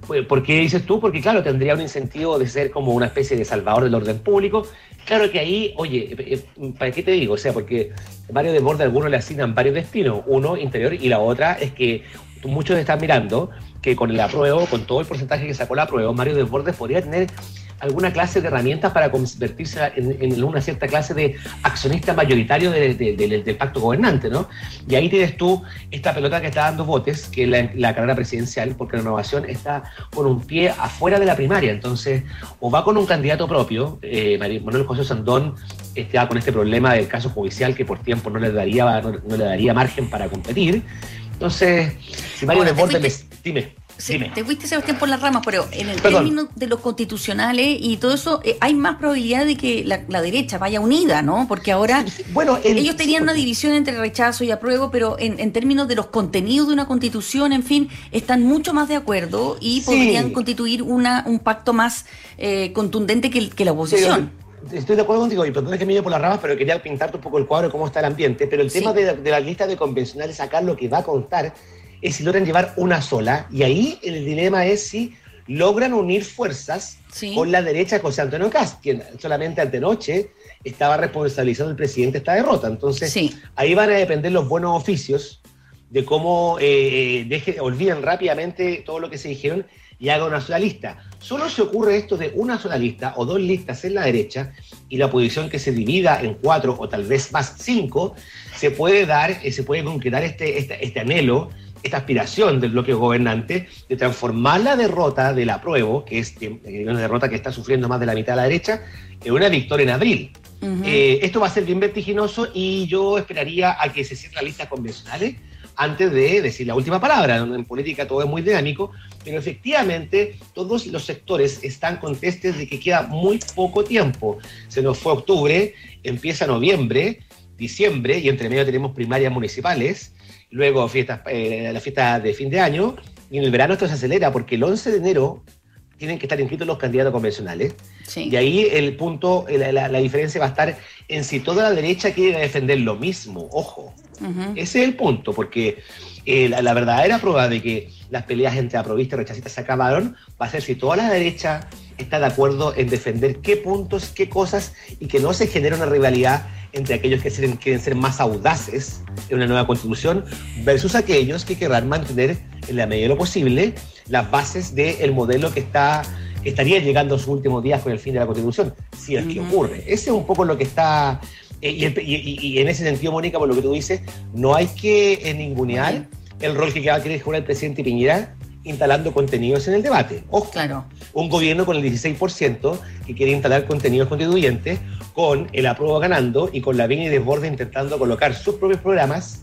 ¿Por qué dices tú? Porque claro, tendría un incentivo de ser como una especie de salvador del orden público. Claro que ahí, oye, ¿para qué te digo? O sea, porque Mario Desbordes a algunos le asignan varios destinos, uno interior y la otra es que muchos están mirando que con el apruebo, con todo el porcentaje que sacó el apruebo, Mario Desbordes podría tener alguna clase de herramientas para convertirse en, en una cierta clase de accionista mayoritario de, de, de, del pacto gobernante, ¿no? Y ahí tienes tú esta pelota que está dando botes, que es la, la carrera presidencial, porque la Renovación está con un pie afuera de la primaria, entonces o va con un candidato propio, eh, Manuel José Sandón está con este problema del caso judicial que por tiempo no le daría, no, no le daría margen para competir, entonces si Mario Desbordes, dime. Sí, te fuiste, Sebastián, por las ramas, pero en el Perdón. término de los constitucionales y todo eso, eh, hay más probabilidad de que la, la derecha vaya unida, ¿no? Porque ahora bueno, el, ellos tenían una división entre rechazo y apruebo, pero en, en términos de los contenidos de una constitución, en fin, están mucho más de acuerdo y sí. podrían constituir una un pacto más eh, contundente que, que la oposición. Sí, estoy de acuerdo contigo, y perdona que me lleve por las ramas, pero quería pintarte un poco el cuadro de cómo está el ambiente, pero el Sí. tema de, de la lista de convencionales acá lo que va a contar es si logran llevar una sola, y ahí el dilema es si logran unir fuerzas Sí. con la derecha, con José Antonio Kast, quien solamente antenoche estaba responsabilizando al presidente esta derrota. Entonces, Sí. ahí van a depender los buenos oficios de cómo eh, deje, olviden rápidamente todo lo que se dijeron y hagan una sola lista. Solo se ocurre esto de una sola lista o dos listas en la derecha y la oposición que se divida en cuatro o tal vez más cinco, se puede dar, eh, se puede concretar este, este, este anhelo, esta aspiración del bloque gobernante de transformar la derrota del apruebo, que es eh, una derrota que está sufriendo más de la mitad de la derecha, en una victoria en abril. Uh-huh. Eh, esto va a ser bien vertiginoso y yo esperaría a que se cierren las listas convencionales antes de decir la última palabra. En política todo es muy dinámico, pero efectivamente todos los sectores están contestes de que queda muy poco tiempo. Se nos fue octubre, empieza noviembre, diciembre, y entre medio tenemos primarias municipales, luego fiestas, eh, la fiesta de fin de año, y en el verano esto se acelera porque el once de enero tienen que estar inscritos los candidatos convencionales. Sí. Y ahí el punto, la, la, la diferencia va a estar en si toda la derecha quiere defender lo mismo. Ojo, Uh-huh. ese es el punto, porque eh, la, la verdadera prueba de que las peleas entre aprovistas y rechistas se acabaron va a ser si toda la derecha está de acuerdo en defender qué puntos, qué cosas, y que no se genere una rivalidad entre aquellos que quieren, quieren ser más audaces en una nueva constitución versus aquellos que querrán mantener en la medida de lo posible las bases del modelo que está que estaría llegando a sus últimos días con el fin de la constitución, si es que Uh-huh. ocurre. Ese es un poco lo que está... Eh, y, el, y, y en ese sentido, Mónica, por lo que tú dices, no hay que eh, ningunear el rol que va a querer jugar el presidente Piñera instalando contenidos en el debate. Ojo, Claro. un gobierno con el dieciséis por ciento que quiere instalar contenidos constituyentes, con el apruebo ganando y con Lavín y Desbordes intentando colocar sus propios programas.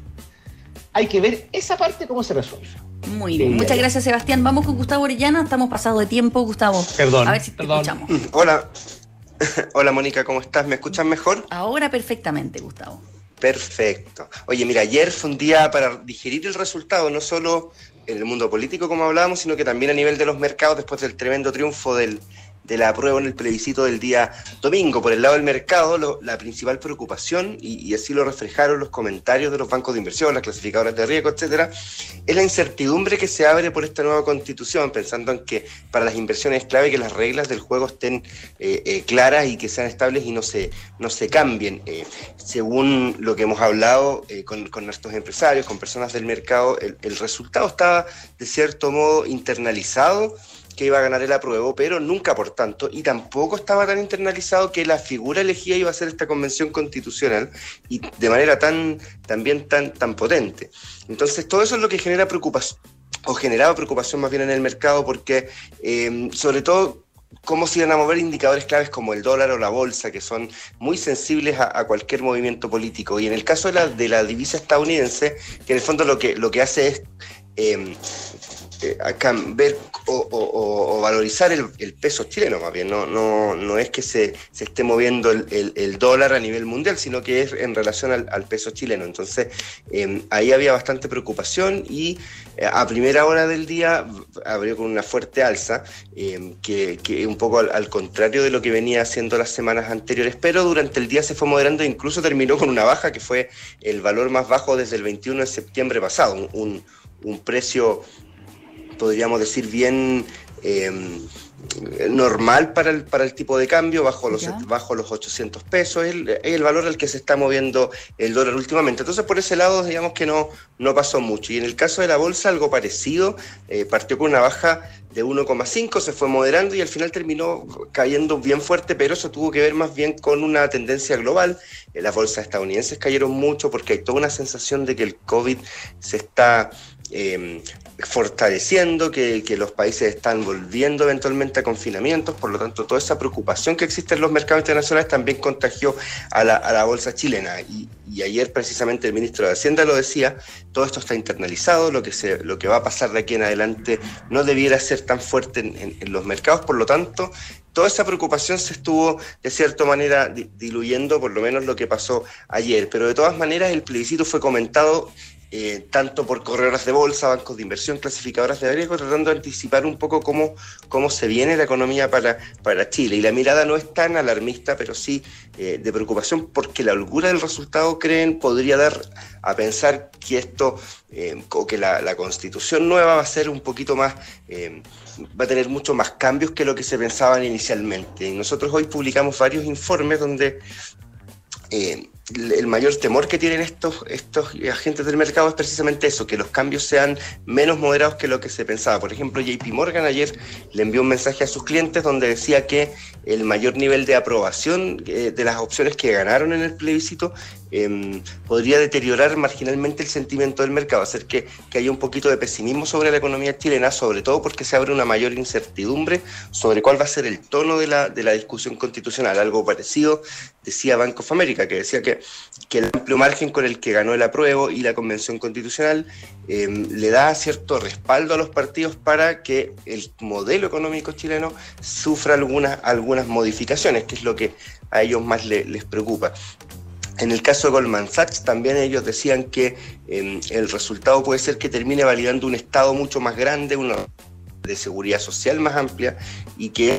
Hay que ver esa parte cómo se resuelve. Muy bien. Sí, Muchas ya. gracias, Sebastián. Vamos con Gustavo Orellana. Estamos pasados de tiempo, Gustavo. Perdón, A ver si te perdón. escuchamos. Hola. Hola, Mónica, ¿cómo estás? ¿Me escuchan mejor? Ahora perfectamente, Gustavo. Perfecto. Oye, mira, ayer fue un día para digerir el resultado, no solo en el mundo político, como hablábamos, sino que también a nivel de los mercados, después del tremendo triunfo del, de la apruebo en el plebiscito del día domingo. Por el lado del mercado, lo, la principal preocupación, y, y así lo reflejaron los comentarios de los bancos de inversión, las clasificadoras de riesgo, etcétera, es la incertidumbre que se abre por esta nueva constitución, pensando en que para las inversiones es clave que las reglas del juego estén eh, eh, claras y que sean estables y no se, no se cambien. Eh, según lo que hemos hablado eh, con, con nuestros empresarios, con personas del mercado, el, el resultado estaba de cierto modo internalizado, que iba a ganar el apruebo, pero nunca por tanto, y tampoco estaba tan internalizado que la figura elegida iba a ser esta convención constitucional y de manera tan también tan, tan potente. Entonces todo eso es lo que genera preocupación, o generaba preocupación más bien en el mercado, porque eh, sobre todo cómo se iban a mover indicadores claves como el dólar o la bolsa, que son muy sensibles a, a cualquier movimiento político. Y en el caso de la, de la divisa estadounidense, que en el fondo lo que, lo que hace es eh, eh, acá ver o, o, o valorizar el, el peso chileno, más bien, no, no, no es que se, se esté moviendo el, el, el dólar a nivel mundial, sino que es en relación al, al peso chileno. Entonces, eh, ahí había bastante preocupación y eh, a primera hora del día abrió con una fuerte alza, eh, que, que un poco al, al contrario de lo que venía haciendo las semanas anteriores, pero durante el día se fue moderando e incluso terminó con una baja que fue el valor más bajo desde el veintiuno de septiembre pasado, un, un, un precio, podríamos decir, bien eh, normal para el, para el tipo de cambio, bajo los, ¿Ya? bajo los ochocientos pesos, es el, es el valor al que se está moviendo el dólar últimamente. Entonces, por ese lado, digamos que no, no pasó mucho. Y en el caso de la bolsa, algo parecido, eh, partió con una baja de uno coma cinco, se fue moderando y al final terminó cayendo bien fuerte, pero eso tuvo que ver más bien con una tendencia global. Eh, las bolsas estadounidenses cayeron mucho porque hay toda una sensación de que el COVID se está eh, fortaleciendo, que, que los países están volviendo eventualmente a confinamientos, por lo tanto toda esa preocupación que existe en los mercados internacionales también contagió a la, a la bolsa chilena. Y, y ayer precisamente el ministro de Hacienda lo decía, todo esto está internalizado, lo que, se, lo que va a pasar de aquí en adelante no debiera ser tan fuerte en, en, en los mercados, por lo tanto toda esa preocupación se estuvo de cierta manera di- diluyendo, por lo menos lo que pasó ayer, pero de todas maneras el plebiscito fue comentado Eh, tanto por corredoras de bolsa, bancos de inversión, clasificadoras de riesgo, tratando de anticipar un poco cómo, cómo se viene la economía para, para Chile. Y la mirada no es tan alarmista, pero sí eh, de preocupación, porque la holgura del resultado, creen, podría dar a pensar que esto, eh, o que la, la constitución nueva va a ser un poquito más, eh, va a tener mucho más cambios que lo que se pensaban inicialmente. Y nosotros hoy publicamos varios informes donde Eh, el mayor temor que tienen estos, estos agentes del mercado es precisamente eso, que los cambios sean menos moderados que lo que se pensaba. Por ejemplo, J P Morgan ayer le envió un mensaje a sus clientes donde decía que el mayor nivel de aprobación eh, de las opciones que ganaron en el plebiscito eh, podría deteriorar marginalmente el sentimiento del mercado, hacer que, que haya un poquito de pesimismo sobre la economía chilena, sobre todo porque se abre una mayor incertidumbre sobre cuál va a ser el tono de la, de la discusión constitucional. Algo parecido decía Bank of America, que decía que, que el amplio margen con el que ganó el apruebo y la convención constitucional eh, le da cierto respaldo a los partidos para que el modelo económico chileno sufra algunas, algunas modificaciones, que es lo que a ellos más le, les preocupa. En el caso de Goldman Sachs, también ellos decían que eh, el resultado puede ser que termine validando un Estado mucho más grande, una de seguridad social más amplia, y que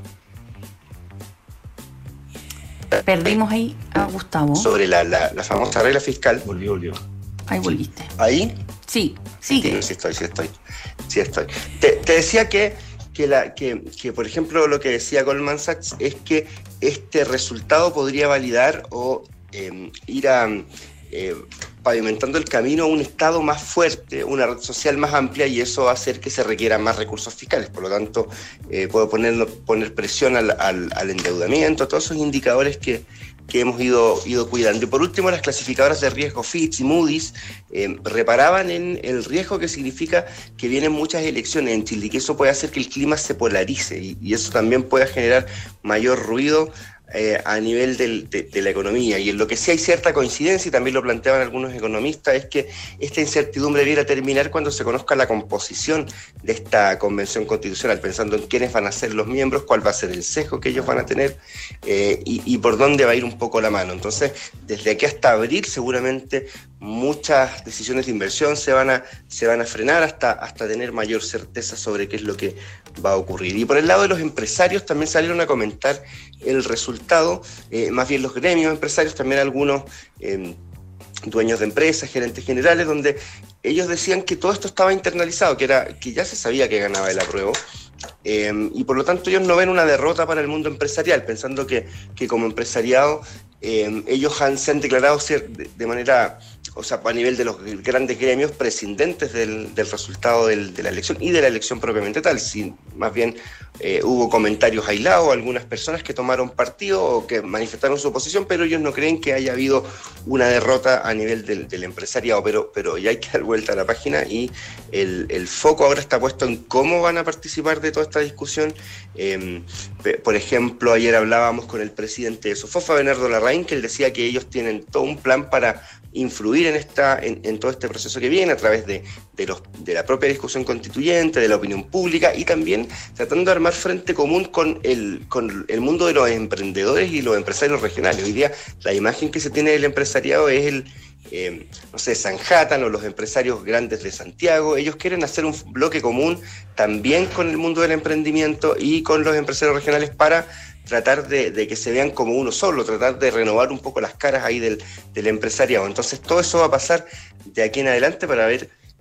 Perdimos ahí a Gustavo. sobre la, la, la famosa regla fiscal. Volvió, volvió. Ahí volviste. ¿Ahí? Sí, sigue. Sí, sí estoy, sí estoy. Sí estoy. Te, te decía que, que, la, que, que, por ejemplo, lo que decía Goldman Sachs es que este resultado podría validar o eh, ir a, eh, pavimentando el camino a un Estado más fuerte, una red social más amplia, y eso va a hacer que se requieran más recursos fiscales. Por lo tanto, eh, puedo poner, poner presión al, al, al endeudamiento, todos esos indicadores que, que hemos ido, ido cuidando. Y por último, las clasificadoras de riesgo Fitch y Moody's eh, reparaban en el riesgo que significa que vienen muchas elecciones en Chile y que eso puede hacer que el clima se polarice y, y eso también puede generar mayor ruido Eh, a nivel del, de, de la economía. Y en lo que sí hay cierta coincidencia, y también lo planteaban algunos economistas, es que esta incertidumbre debiera terminar cuando se conozca la composición de esta convención constitucional, pensando en quiénes van a ser los miembros, cuál va a ser el sesgo que ellos van a tener eh, y, y por dónde va a ir un poco la mano. Entonces, desde aquí hasta abril seguramente muchas decisiones de inversión se van a, se van a frenar hasta, hasta tener mayor certeza sobre qué es lo que va a ocurrir. Y por el lado de los empresarios también salieron a comentar el resultado, eh, más bien los gremios empresarios, también algunos eh, dueños de empresas, gerentes generales, donde ellos decían que todo esto estaba internalizado, que, era, que ya se sabía que ganaba el apruebo, eh, y por lo tanto ellos no ven una derrota para el mundo empresarial, pensando que, que como empresariado eh, ellos han, se han declarado ser de, de manera, o sea, a nivel de los grandes gremios, prescindentes del, del resultado del, de la elección y de la elección propiamente tal. Si más bien eh, hubo comentarios aislados, algunas personas que tomaron partido o que manifestaron su oposición, pero ellos no creen que haya habido una derrota a nivel del, del empresariado, pero, pero ya hay que dar vuelta a la página y el, el foco ahora está puesto en cómo van a participar de toda esta discusión. Eh, por ejemplo, ayer hablábamos con el presidente de Sofofa, Bernardo Larraín, que él decía que ellos tienen todo un plan para influir en esta en, en todo este proceso que viene a través de, de, los, de la propia discusión constituyente, de la opinión pública y también tratando de armar frente común con el, con el mundo de los emprendedores y los empresarios regionales. Hoy día la imagen que se tiene del empresariado es el, eh, no sé, Sanhattan o los empresarios grandes de Santiago. Ellos quieren hacer un bloque común también con el mundo del emprendimiento y con los empresarios regionales para tratar de, de que se vean como uno solo, tratar de renovar un poco las caras ahí del, del empresariado. Entonces todo eso va a pasar de aquí en adelante para ver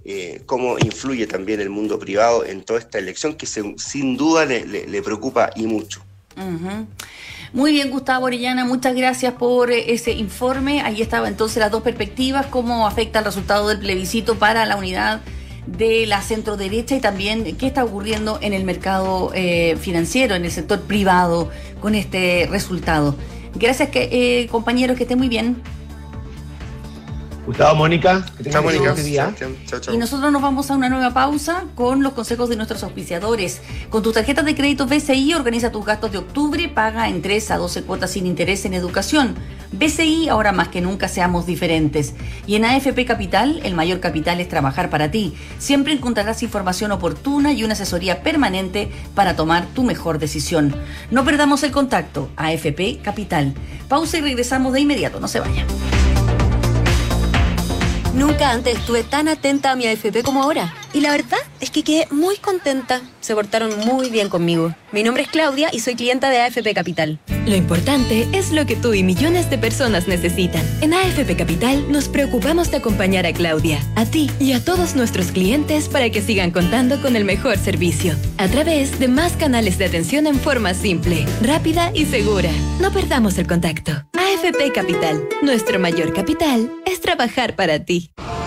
eh, cómo influye también el mundo privado en toda esta elección que se, sin duda le, le, le preocupa y mucho. Uh-huh. Muy bien, Gustavo Orellana, muchas gracias por ese informe. Ahí estaban entonces las dos perspectivas, cómo afecta el resultado del plebiscito para la unidad de la centro derecha y también qué está ocurriendo en el mercado eh, financiero, en el sector privado con este resultado. Gracias, que, eh, compañeros, que estén muy bien. Gustavo, Mónica, que tengan un excelente día. Chao, chao. Y nosotros nos vamos a una nueva pausa con los consejos de nuestros auspiciadores. Con tus tarjetas de crédito B C I, organiza tus gastos de octubre, paga en tres a doce cuotas sin interés en educación. B C I, ahora más que nunca seamos diferentes. Y en A F P Capital, el mayor capital es trabajar para ti. Siempre encontrarás información oportuna y una asesoría permanente para tomar tu mejor decisión. No perdamos el contacto. A F P Capital. Pausa y regresamos de inmediato. No se vayan. Nunca antes estuve tan atenta a mi A F P como ahora. Y la verdad es que quedé muy contenta. Se portaron muy bien conmigo. Mi nombre es Claudia y soy clienta de A F P Capital. Lo importante es lo que tú y millones de personas necesitan. En A F P Capital nos preocupamos de acompañar a Claudia, a ti y a todos nuestros clientes para que sigan contando con el mejor servicio. A través de más canales de atención en forma simple, rápida y segura. No perdamos el contacto. A F P Capital. Nuestro mayor capital es trabajar para ti.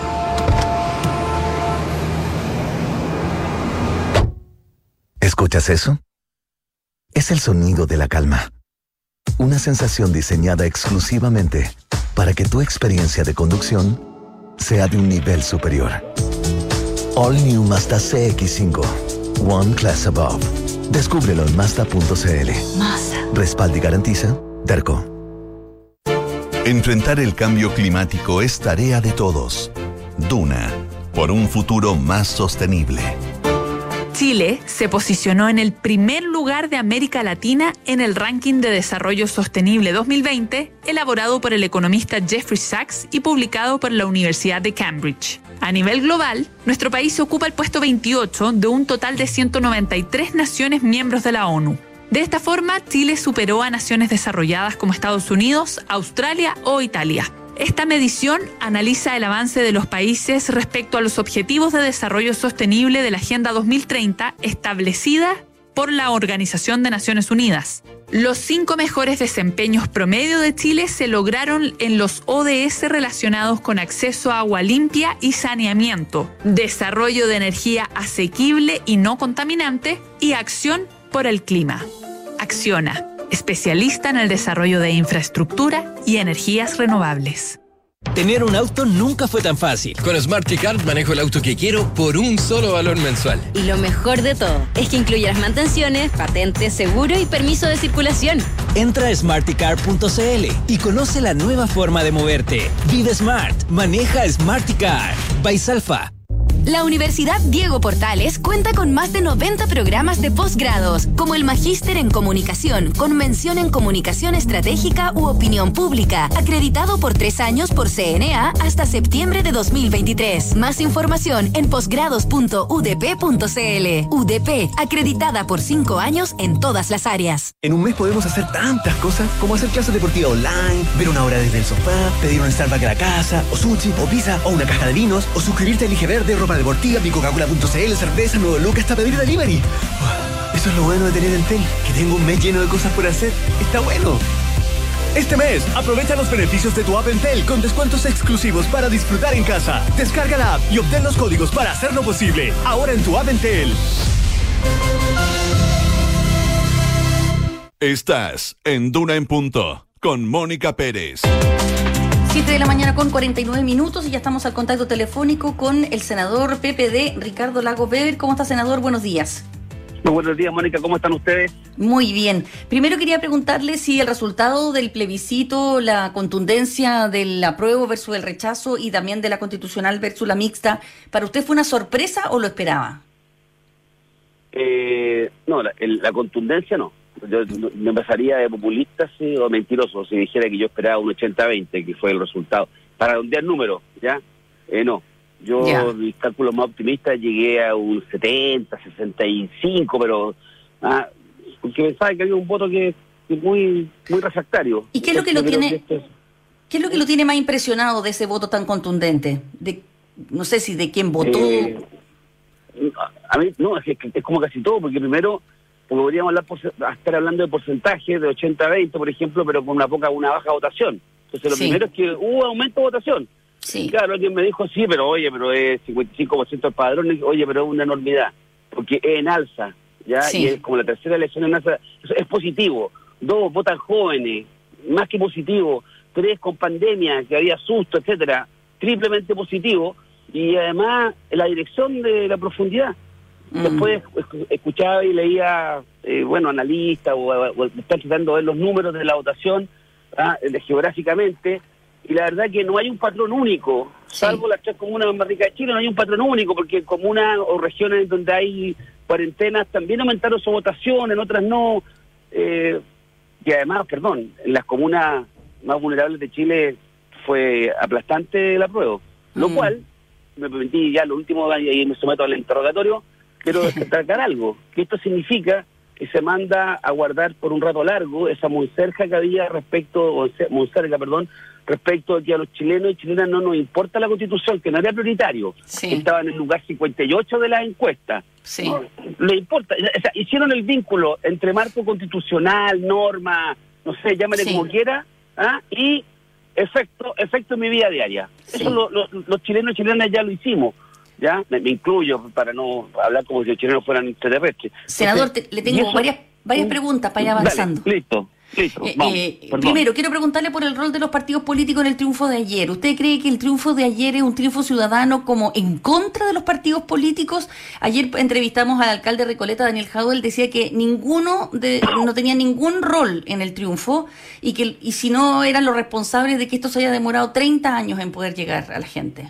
¿Escuchas eso? Es el sonido de la calma. Una sensación diseñada exclusivamente para que tu experiencia de conducción sea de un nivel superior. All New Mazda C X cinco. One Class Above. Descúbrelo en Mazda punto c l. Mazda. Respalda y garantiza Derco. Enfrentar el cambio climático es tarea de todos. Duna, por un futuro más sostenible. Chile se posicionó en el primer lugar de América Latina en el ranking de desarrollo sostenible dos mil veinte, elaborado por el economista Jeffrey Sachs y publicado por la Universidad de Cambridge. A nivel global, nuestro país ocupa el puesto veintiocho de un total de ciento noventa y tres naciones miembros de la ONU. De esta forma, Chile superó a naciones desarrolladas como Estados Unidos, Australia o Italia. Esta medición analiza el avance de los países respecto a los objetivos de desarrollo sostenible de la Agenda dos mil treinta establecida por la Organización de Naciones Unidas. Los cinco mejores desempeños promedio de Chile se lograron en los O D S relacionados con acceso a agua limpia y saneamiento, desarrollo de energía asequible y no contaminante y acción por el clima. Acciona, especialista en el desarrollo de infraestructura y energías renovables. Tener un auto nunca fue tan fácil. Con SmartCard manejo el auto que quiero por un solo valor mensual. Y lo mejor de todo es que incluye las mantenciones, patente, seguro y permiso de circulación. Entra a smartcard punto c l y conoce la nueva forma de moverte. Vive Smart. Maneja SmartCard. Baisalfa. La Universidad Diego Portales cuenta con más de noventa programas de posgrados, como el Magíster en Comunicación, con mención en Comunicación Estratégica u Opinión Pública, acreditado por tres años por C N A hasta septiembre de dos mil veintitrés. Más información en posgrados punto u d p punto c l. U D P, acreditada por cinco años en todas las áreas. En un mes podemos hacer tantas cosas, como hacer clases deportivas online, ver una obra desde el sofá, pedir un Starbucks a la casa, o sushi, o pizza, o una caja de vinos, o suscribirte a Elige Verde, ropa deportiva, mi Coca-Cola punto c l, cerveza, nuevo look, hasta pedir delivery. Eso es lo bueno de tener Entel, que tengo un mes lleno de cosas por hacer. Está bueno. Este mes, aprovecha los beneficios de tu app Entel con descuentos exclusivos para disfrutar en casa. Descarga la app y obtén los códigos para hacerlo posible. Ahora en tu app Entel. Estás en Duna en Punto con Mónica Pérez. siete de la mañana con cuarenta y nueve minutos y ya estamos al contacto telefónico con el senador P P D, Ricardo Lagos Weber. ¿Cómo está, senador? Buenos días. Muy buenos días, Mónica. ¿Cómo están ustedes? Muy bien. Primero quería preguntarle si el resultado del plebiscito, la contundencia del apruebo versus el rechazo y también de la constitucional versus la mixta, ¿para usted fue una sorpresa o lo esperaba? Eh, no, la, el, la contundencia no. Yo me pasaría de populista sí, o mentiroso si dijera que yo esperaba un ochenta veinte, que fue el resultado. Para redondear números, ¿ya? Eh, no. Yo, yeah. mis cálculos más optimistas, llegué a un setenta, sesenta y cinco, pero... Ah, porque pensaba que había un voto que es muy muy refractario. ¿Y qué es lo que lo tiene, que es... qué es lo que lo tiene más impresionado de ese voto tan contundente? ¿De no sé si de quién votó. Eh, a mí, no, es, que, es como casi todo, porque primero, porque podríamos hablar por, estar hablando de porcentaje de ochenta a veinte, por ejemplo, pero con una poca, una baja votación. Entonces, lo sí. primero es que hubo aumento de votación. Sí. Claro, alguien me dijo, sí, pero oye, pero es cincuenta y cinco por ciento del padrón, oye, pero es una enormidad, porque es en alza, ¿ya? Sí. Y es como la tercera elección en alza, eso es positivo. Dos, votan jóvenes, más que positivo. Tres, con pandemia, que había susto, etcétera, triplemente positivo. Y además, la dirección de la profundidad. Mm. Después escuchaba y leía, eh, bueno, analistas, o, o están tratando de ver los números de la votación, ¿ah? de, geográficamente, y la verdad que no hay un patrón único, sí. salvo las tres comunas más ricas de Chile, no hay un patrón único, porque en comunas o regiones donde hay cuarentenas también aumentaron su votación, en otras no, eh, y además, perdón, en las comunas más vulnerables de Chile fue aplastante el apruebo, mm. lo cual, me permití ya lo último, y me someto al interrogatorio, quiero destacar algo, que esto significa que se manda a guardar por un rato largo esa monserga que había respecto, o monserga, perdón, respecto a que a los chilenos y chilenas no nos importa la Constitución, que no era prioritario, sí. estaba en el lugar cincuenta y ocho de las encuestas. Sí. No, le importa, o sea, hicieron el vínculo entre marco constitucional, norma, no sé, llámale sí. como quiera, ¿ah? y efecto, efecto en mi vida diaria. Sí. Eso lo, lo, los chilenos y chilenas ya lo hicimos. ¿Ya? Me, me incluyo para no hablar como si los chilenos fueran extraterrestres. Senador, te, le tengo eso, varias varias preguntas para ir avanzando. Dale, listo, listo. Eh, vamos, eh, primero, quiero preguntarle por el rol de los partidos políticos en el triunfo de ayer. ¿Usted cree que el triunfo de ayer es un triunfo ciudadano como en contra de los partidos políticos? Ayer entrevistamos al alcalde de Recoleta, Daniel Jadue, él decía que ninguno de, no tenía ningún rol en el triunfo y que y si no eran los responsables de que esto se haya demorado treinta años en poder llegar a la gente.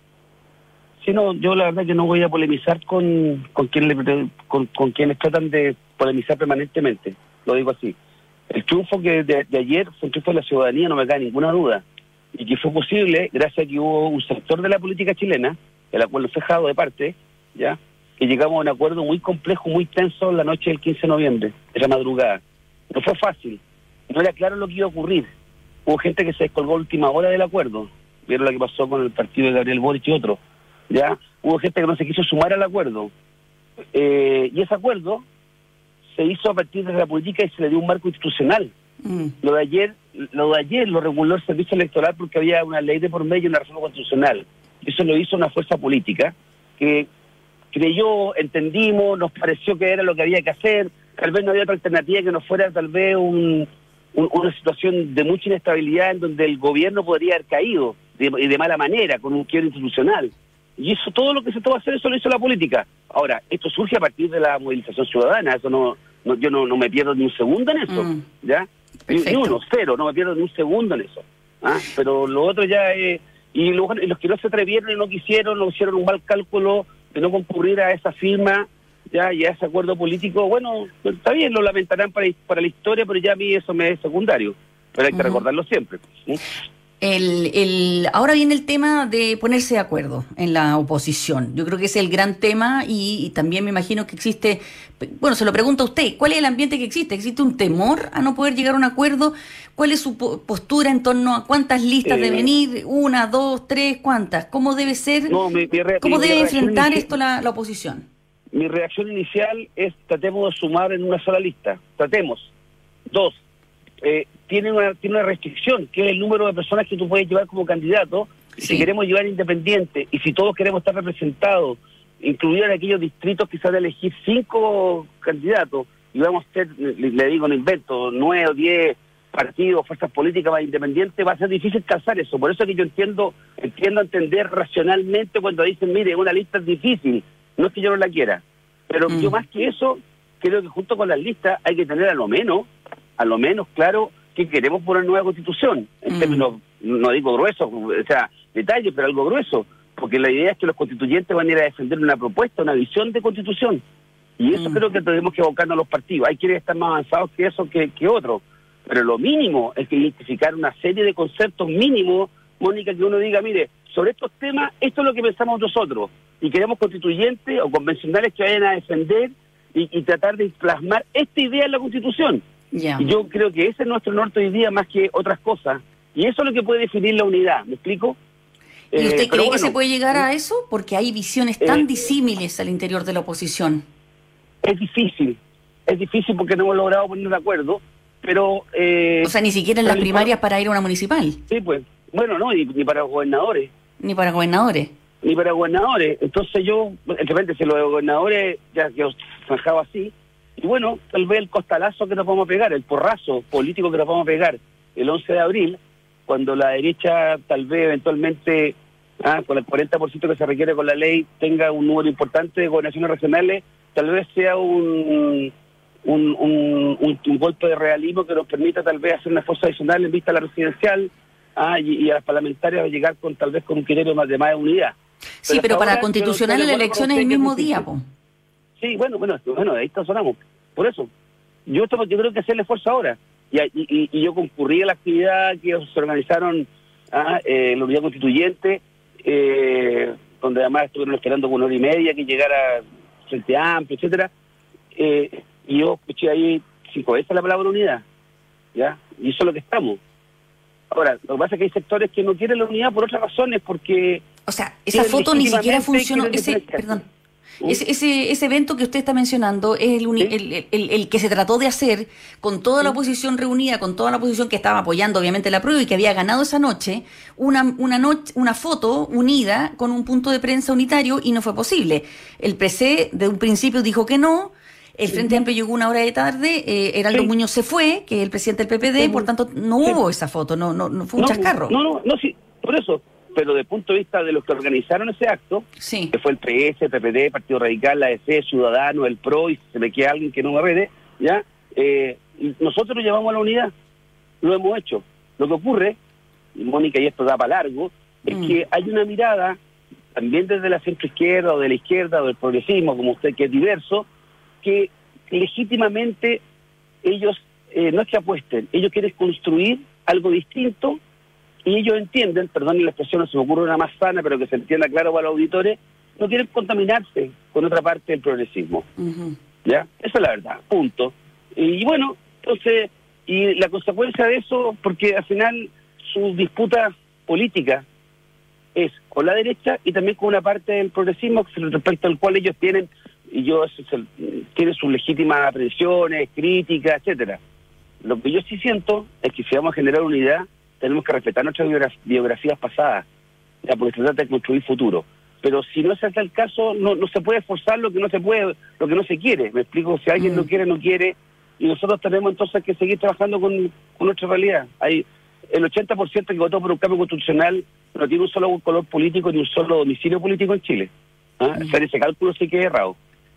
Sí, no, yo la verdad que no voy a polemizar con con, quien le, con, con quienes tratan de polemizar permanentemente, lo digo así. El triunfo que de, de ayer fue un triunfo de la ciudadanía, no me cae ninguna duda, y que fue posible gracias a que hubo un sector de la política chilena, el acuerdo fijado de parte, ya que llegamos a un acuerdo muy complejo, muy tenso en la noche del quince de noviembre, de la madrugada. No fue fácil, no era claro lo que iba a ocurrir. Hubo gente que se descolgó a última hora del acuerdo, vieron lo que pasó con el partido de Gabriel Boric y otros. Ya hubo gente que no se quiso sumar al acuerdo, eh, y ese acuerdo se hizo a partir de la política y se le dio un marco institucional. Mm. Lo de ayer lo de ayer lo reguló el servicio electoral porque había una ley de por medio y una reforma constitucional. Eso lo hizo una fuerza política que creyó, entendimos, nos pareció que era lo que había que hacer. Tal vez no había otra alternativa que no fuera tal vez un, un, una situación de mucha inestabilidad en donde el gobierno podría haber caído de, de mala manera, con un quiebre institucional. Y eso, todo lo que se tuvo que hacer, eso lo hizo la política. Ahora, esto surge a partir de la movilización ciudadana, eso no, no yo no, no me pierdo ni un segundo en eso, mm. ¿ya? Ni, ni uno, cero, no me pierdo ni un segundo en eso. ¿Ah? Pero lo otro ya es... Y, lo, y los que no se atrevieron y no quisieron, no hicieron un mal cálculo de no concurrir a esa firma, ya, y a ese acuerdo político, bueno, está bien, lo lamentarán para, para la historia, pero ya a mí eso me es secundario. Pero hay que uh-huh. recordarlo siempre. ¿sí? El, el, ahora viene el tema de ponerse de acuerdo en la oposición. Yo creo que ese es el gran tema y, y también me imagino que existe, bueno, se lo pregunto a usted, ¿cuál es el ambiente que existe? ¿Existe un temor a no poder llegar a un acuerdo? ¿Cuál es su po- postura en torno a cuántas listas eh, deben ir? ¿Una, dos, tres, cuántas? ¿Cómo debe ser? No, mi, mi re, ¿Cómo mi, debe mi enfrentar inicial, esto la, la oposición? Mi reacción inicial es tratemos de sumar en una sola lista. Tratemos. Dos. Eh, tiene una tiene una restricción, que es el número de personas que tú puedes llevar como candidato. Sí. Si queremos llevar independiente y si todos queremos estar representados, incluidos en aquellos distritos, quizás de elegir cinco candidatos, y vamos a ser, le, le digo, no invento, nueve o diez partidos, fuerzas políticas más independientes, va a ser difícil calzar eso. Por eso es que yo entiendo, entiendo entender racionalmente cuando dicen, mire, una lista es difícil, no es que yo no la quiera, pero mm. yo más que eso, creo que junto con las listas hay que tener a lo menos a lo menos claro que queremos por una nueva constitución, en mm. términos, no digo gruesos, o sea, detalles, pero algo grueso, porque la idea es que los constituyentes van a ir a defender una propuesta, una visión de constitución, y eso mm. creo que tenemos que abocarnos a los partidos. Hay quienes están más avanzados que eso que, que otros, pero lo mínimo es que identificar una serie de conceptos mínimos, Mónica, que uno diga, mire, sobre estos temas, esto es lo que pensamos nosotros, y queremos constituyentes o convencionales que vayan a defender y, y tratar de plasmar esta idea en la constitución. Yeah. Y yo creo que ese es nuestro norte hoy día más que otras cosas. Y eso es lo que puede definir la unidad. ¿Me explico? ¿Y usted Eh, pero cree que bueno, se puede llegar a eso? Porque hay visiones tan Eh, disímiles al interior de la oposición. Es difícil, es difícil porque no hemos logrado poner de acuerdo, pero... Eh, O sea, ni siquiera en las pero- primarias para ir a una municipal, Sí, pues, bueno, no, ni, ni para gobernadores, ni para gobernadores. ni para gobernadores. Entonces yo, de repente, si lo de gobernadores ya que os zanjaba así, y bueno, tal vez el costalazo que nos vamos a pegar, el porrazo político que nos vamos a pegar el once de abril, cuando la derecha tal vez eventualmente, ah, con el cuarenta por ciento que se requiere con la ley, tenga un número importante de gobernaciones regionales, tal vez sea un, un, un, un, un golpe de realismo que nos permita tal vez hacer una fuerza adicional en vista a la presidencial, ah, y, y a las parlamentarias llegar con tal vez con un criterio más de más unidad. Sí, pero hasta para ahora, constitucional yo no la estoy de elección acuerdo es el con usted mismo que es día, difícil. po. Sí, bueno, bueno, bueno, de ahí sonamos. Por eso, yo, esto- yo creo que hacer el esfuerzo ahora. Y, y, y yo concurrí a la actividad que se organizaron ah, eh, en la unidad constituyente, eh, donde además estuvieron esperando una hora y media que llegara Frente Amplio, etcétera. Eh, y yo escuché ahí cinco veces la palabra unidad, ¿ya? Y eso es lo que estamos. Ahora, lo que pasa es que hay sectores que no quieren la unidad por otras razones, porque... O sea, esa foto ni siquiera funcionó. Ese, perdón, ¿Mm? ese, ese, ese evento que usted está mencionando es el, uni- el, el, el- el que se trató de hacer con toda la oposición reunida, con toda la oposición que estaba apoyando obviamente la prueba y que había ganado esa noche, una, una, noche, una foto unida con un punto de prensa unitario y no fue posible. El P C de un principio dijo que no. El Frente Amplio llegó una hora de tarde, eh, Heraldo Sí. Muñoz se fue, que es el presidente del P P D, Sí. por tanto no Sí. hubo esa foto, no, no, no fue un no, chascarro. No, no, no, sí, por eso. Pero desde el punto de vista de los que organizaron ese acto, Sí. que fue el P S, el P P D, Partido Radical, la A D C, Ciudadanos, el P R O, y si se me queda alguien que no me arrede, ¿ya? Eh, y nosotros lo llevamos a la unidad, lo hemos hecho. Lo que ocurre, y Mónica, y esto da para largo, es Mm. que hay una mirada, también desde la centroizquierda o de la izquierda o del progresismo, como usted que es diverso, que legítimamente ellos eh, no es que apuesten, ellos quieren construir algo distinto y ellos entienden, perdón la expresión, no se me ocurre una más sana, pero que se entienda claro para los auditores, no quieren contaminarse con otra parte del progresismo. Ujú. ¿Ya? Esa es la verdad, punto. Y bueno, entonces, y la consecuencia de eso, porque al final su disputa política es con la derecha y también con una parte del progresismo respecto al cual ellos tienen, y yo ese es el- tienen sus legítimas aprensiones, críticas, etcétera. Lo que yo sí siento es que si vamos a generar unidad, tenemos que respetar nuestras biograf- biografías pasadas, ya, porque se trata de construir futuro. Pero si no se hace el caso, no, no se puede forzar lo que no se puede, lo que no se quiere. Me explico, si alguien Mm. no quiere, no quiere, y nosotros tenemos entonces que seguir trabajando con, con nuestra realidad. Hay el ochenta por ciento que votó por un cambio constitucional no tiene un solo color político ni un solo domicilio político en Chile. ¿Ah? Hacer ese cálculo sí que es errado.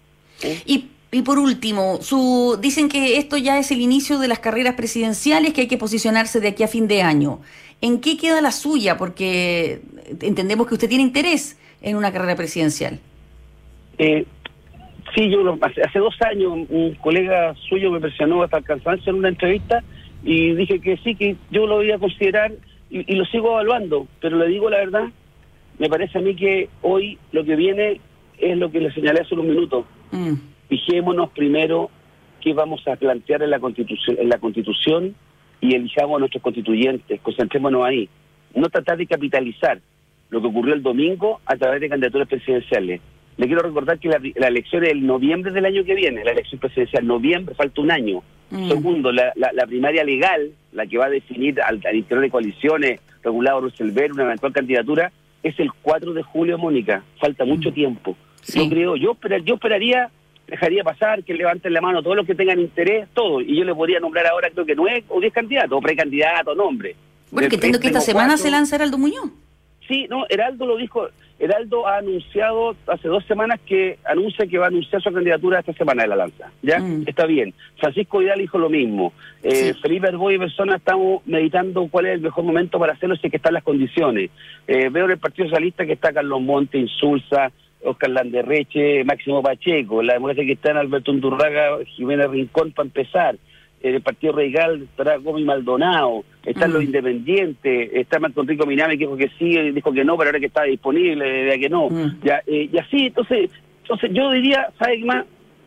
Y, y por último, su, dicen que esto ya es el inicio de las carreras presidenciales, que hay que posicionarse de aquí a fin de año. ¿En qué queda la suya? Porque entendemos que usted tiene interés en una carrera presidencial. Eh, sí, yo lo- hace, hace dos años un colega suyo me presionó hasta el cansancio en una entrevista y dije que sí, que yo lo iba a considerar y, y lo sigo evaluando, pero le digo la verdad, me parece a mí que hoy lo que viene es lo que le señalé hace unos minutos. Mm. Fijémonos primero qué vamos a plantear en la Constitución, en la Constitución y elijamos a nuestros constituyentes, concentrémonos ahí. No tratar de capitalizar lo que ocurrió el domingo a través de candidaturas presidenciales. Le quiero recordar que la, la elección es el noviembre del año que viene, la elección presidencial, noviembre, falta un año. Mm. Segundo, la, la, la primaria legal, la que va a definir al, al interior de coaliciones, regulado resolver una eventual candidatura, es el cuatro de julio, Mónica. Falta mucho tiempo. Sí. Yo creo, yo, esperar, yo esperaría, dejaría pasar, que levanten la mano todos los que tengan interés, todo, y yo le podría nombrar ahora creo que nueve o diez candidatos, o precandidatos, nombres. Bueno, que De- entiendo que esta tengo semana cuatro. se lanza Heraldo Muñoz. Sí, no, Heraldo lo dijo, Heraldo ha anunciado hace dos semanas que anuncia que va a anunciar su candidatura esta semana de la lanza, ¿ya? Mm. Está bien. Francisco Vidal dijo lo mismo. Eh, Sí. Felipe Arboy y Persona estamos meditando cuál es el mejor momento para hacerlo si es que están las condiciones. Eh, veo en el Partido Socialista que está Carlos Monte, Insulza, Oscar Landerreche, Máximo Pacheco, la democracia cristiana Alberto Undurraga, Jimena Rincón para empezar. En el Partido Radical estará Gómez Maldonado, están Mm. los independientes, está Marco Enrico Minami que dijo que sí, dijo que no, pero ahora que está disponible, decía que no. Mm. Ya, eh, y así, entonces, entonces yo diría, ¿sabes qué más?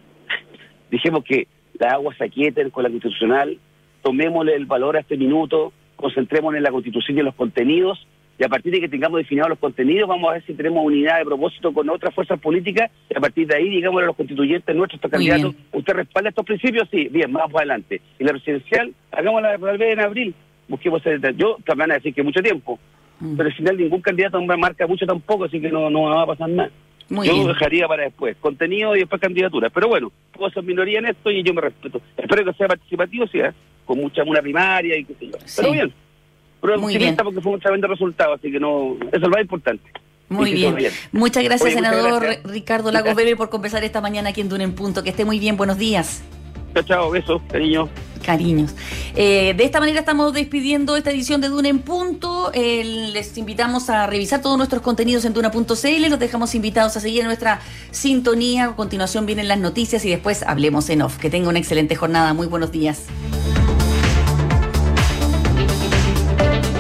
Dijimos que las aguas se aquieten con la Constitucional, tomémosle el valor a este minuto, concentrémonos en la Constitución y en los contenidos, y a partir de que tengamos definidos los contenidos, vamos a ver si tenemos unidad de propósito con otras fuerzas políticas, y a partir de ahí, digamos a los constituyentes nuestros, estos candidatos, ¿usted respalda estos principios? Sí, bien, vamos adelante. Y la presidencial, hagámosla tal vez en abril, busquemos ese, yo también van a decir que mucho tiempo, mm. pero al final ningún candidato me marca mucho tampoco, así que no, no va a pasar nada. Muy yo bien. Dejaría para después, contenido y después candidaturas. Pero bueno, puedo ser minoría en esto y yo me respeto. Espero que sea participativo, sí, ¿eh? Con mucha una primaria y qué sé yo. Sí. Pero bien, pero muy bien, porque fue un tremendo resultado, así que no, eso es lo más importante. Muy bien. bien. Muchas gracias, Oye, senador muchas gracias. Ricardo Lagos Weber, por conversar esta mañana aquí en Duna en Punto. Que esté muy bien, buenos días. Chao, chao, besos, cariño. Cariños. Eh, de esta manera estamos despidiendo esta edición de Duna en Punto. Eh, les invitamos a revisar todos nuestros contenidos en duna punto c l. Los dejamos invitados a seguir en nuestra sintonía. A continuación vienen las noticias y después hablemos en off. Que tenga una excelente jornada. Muy buenos días.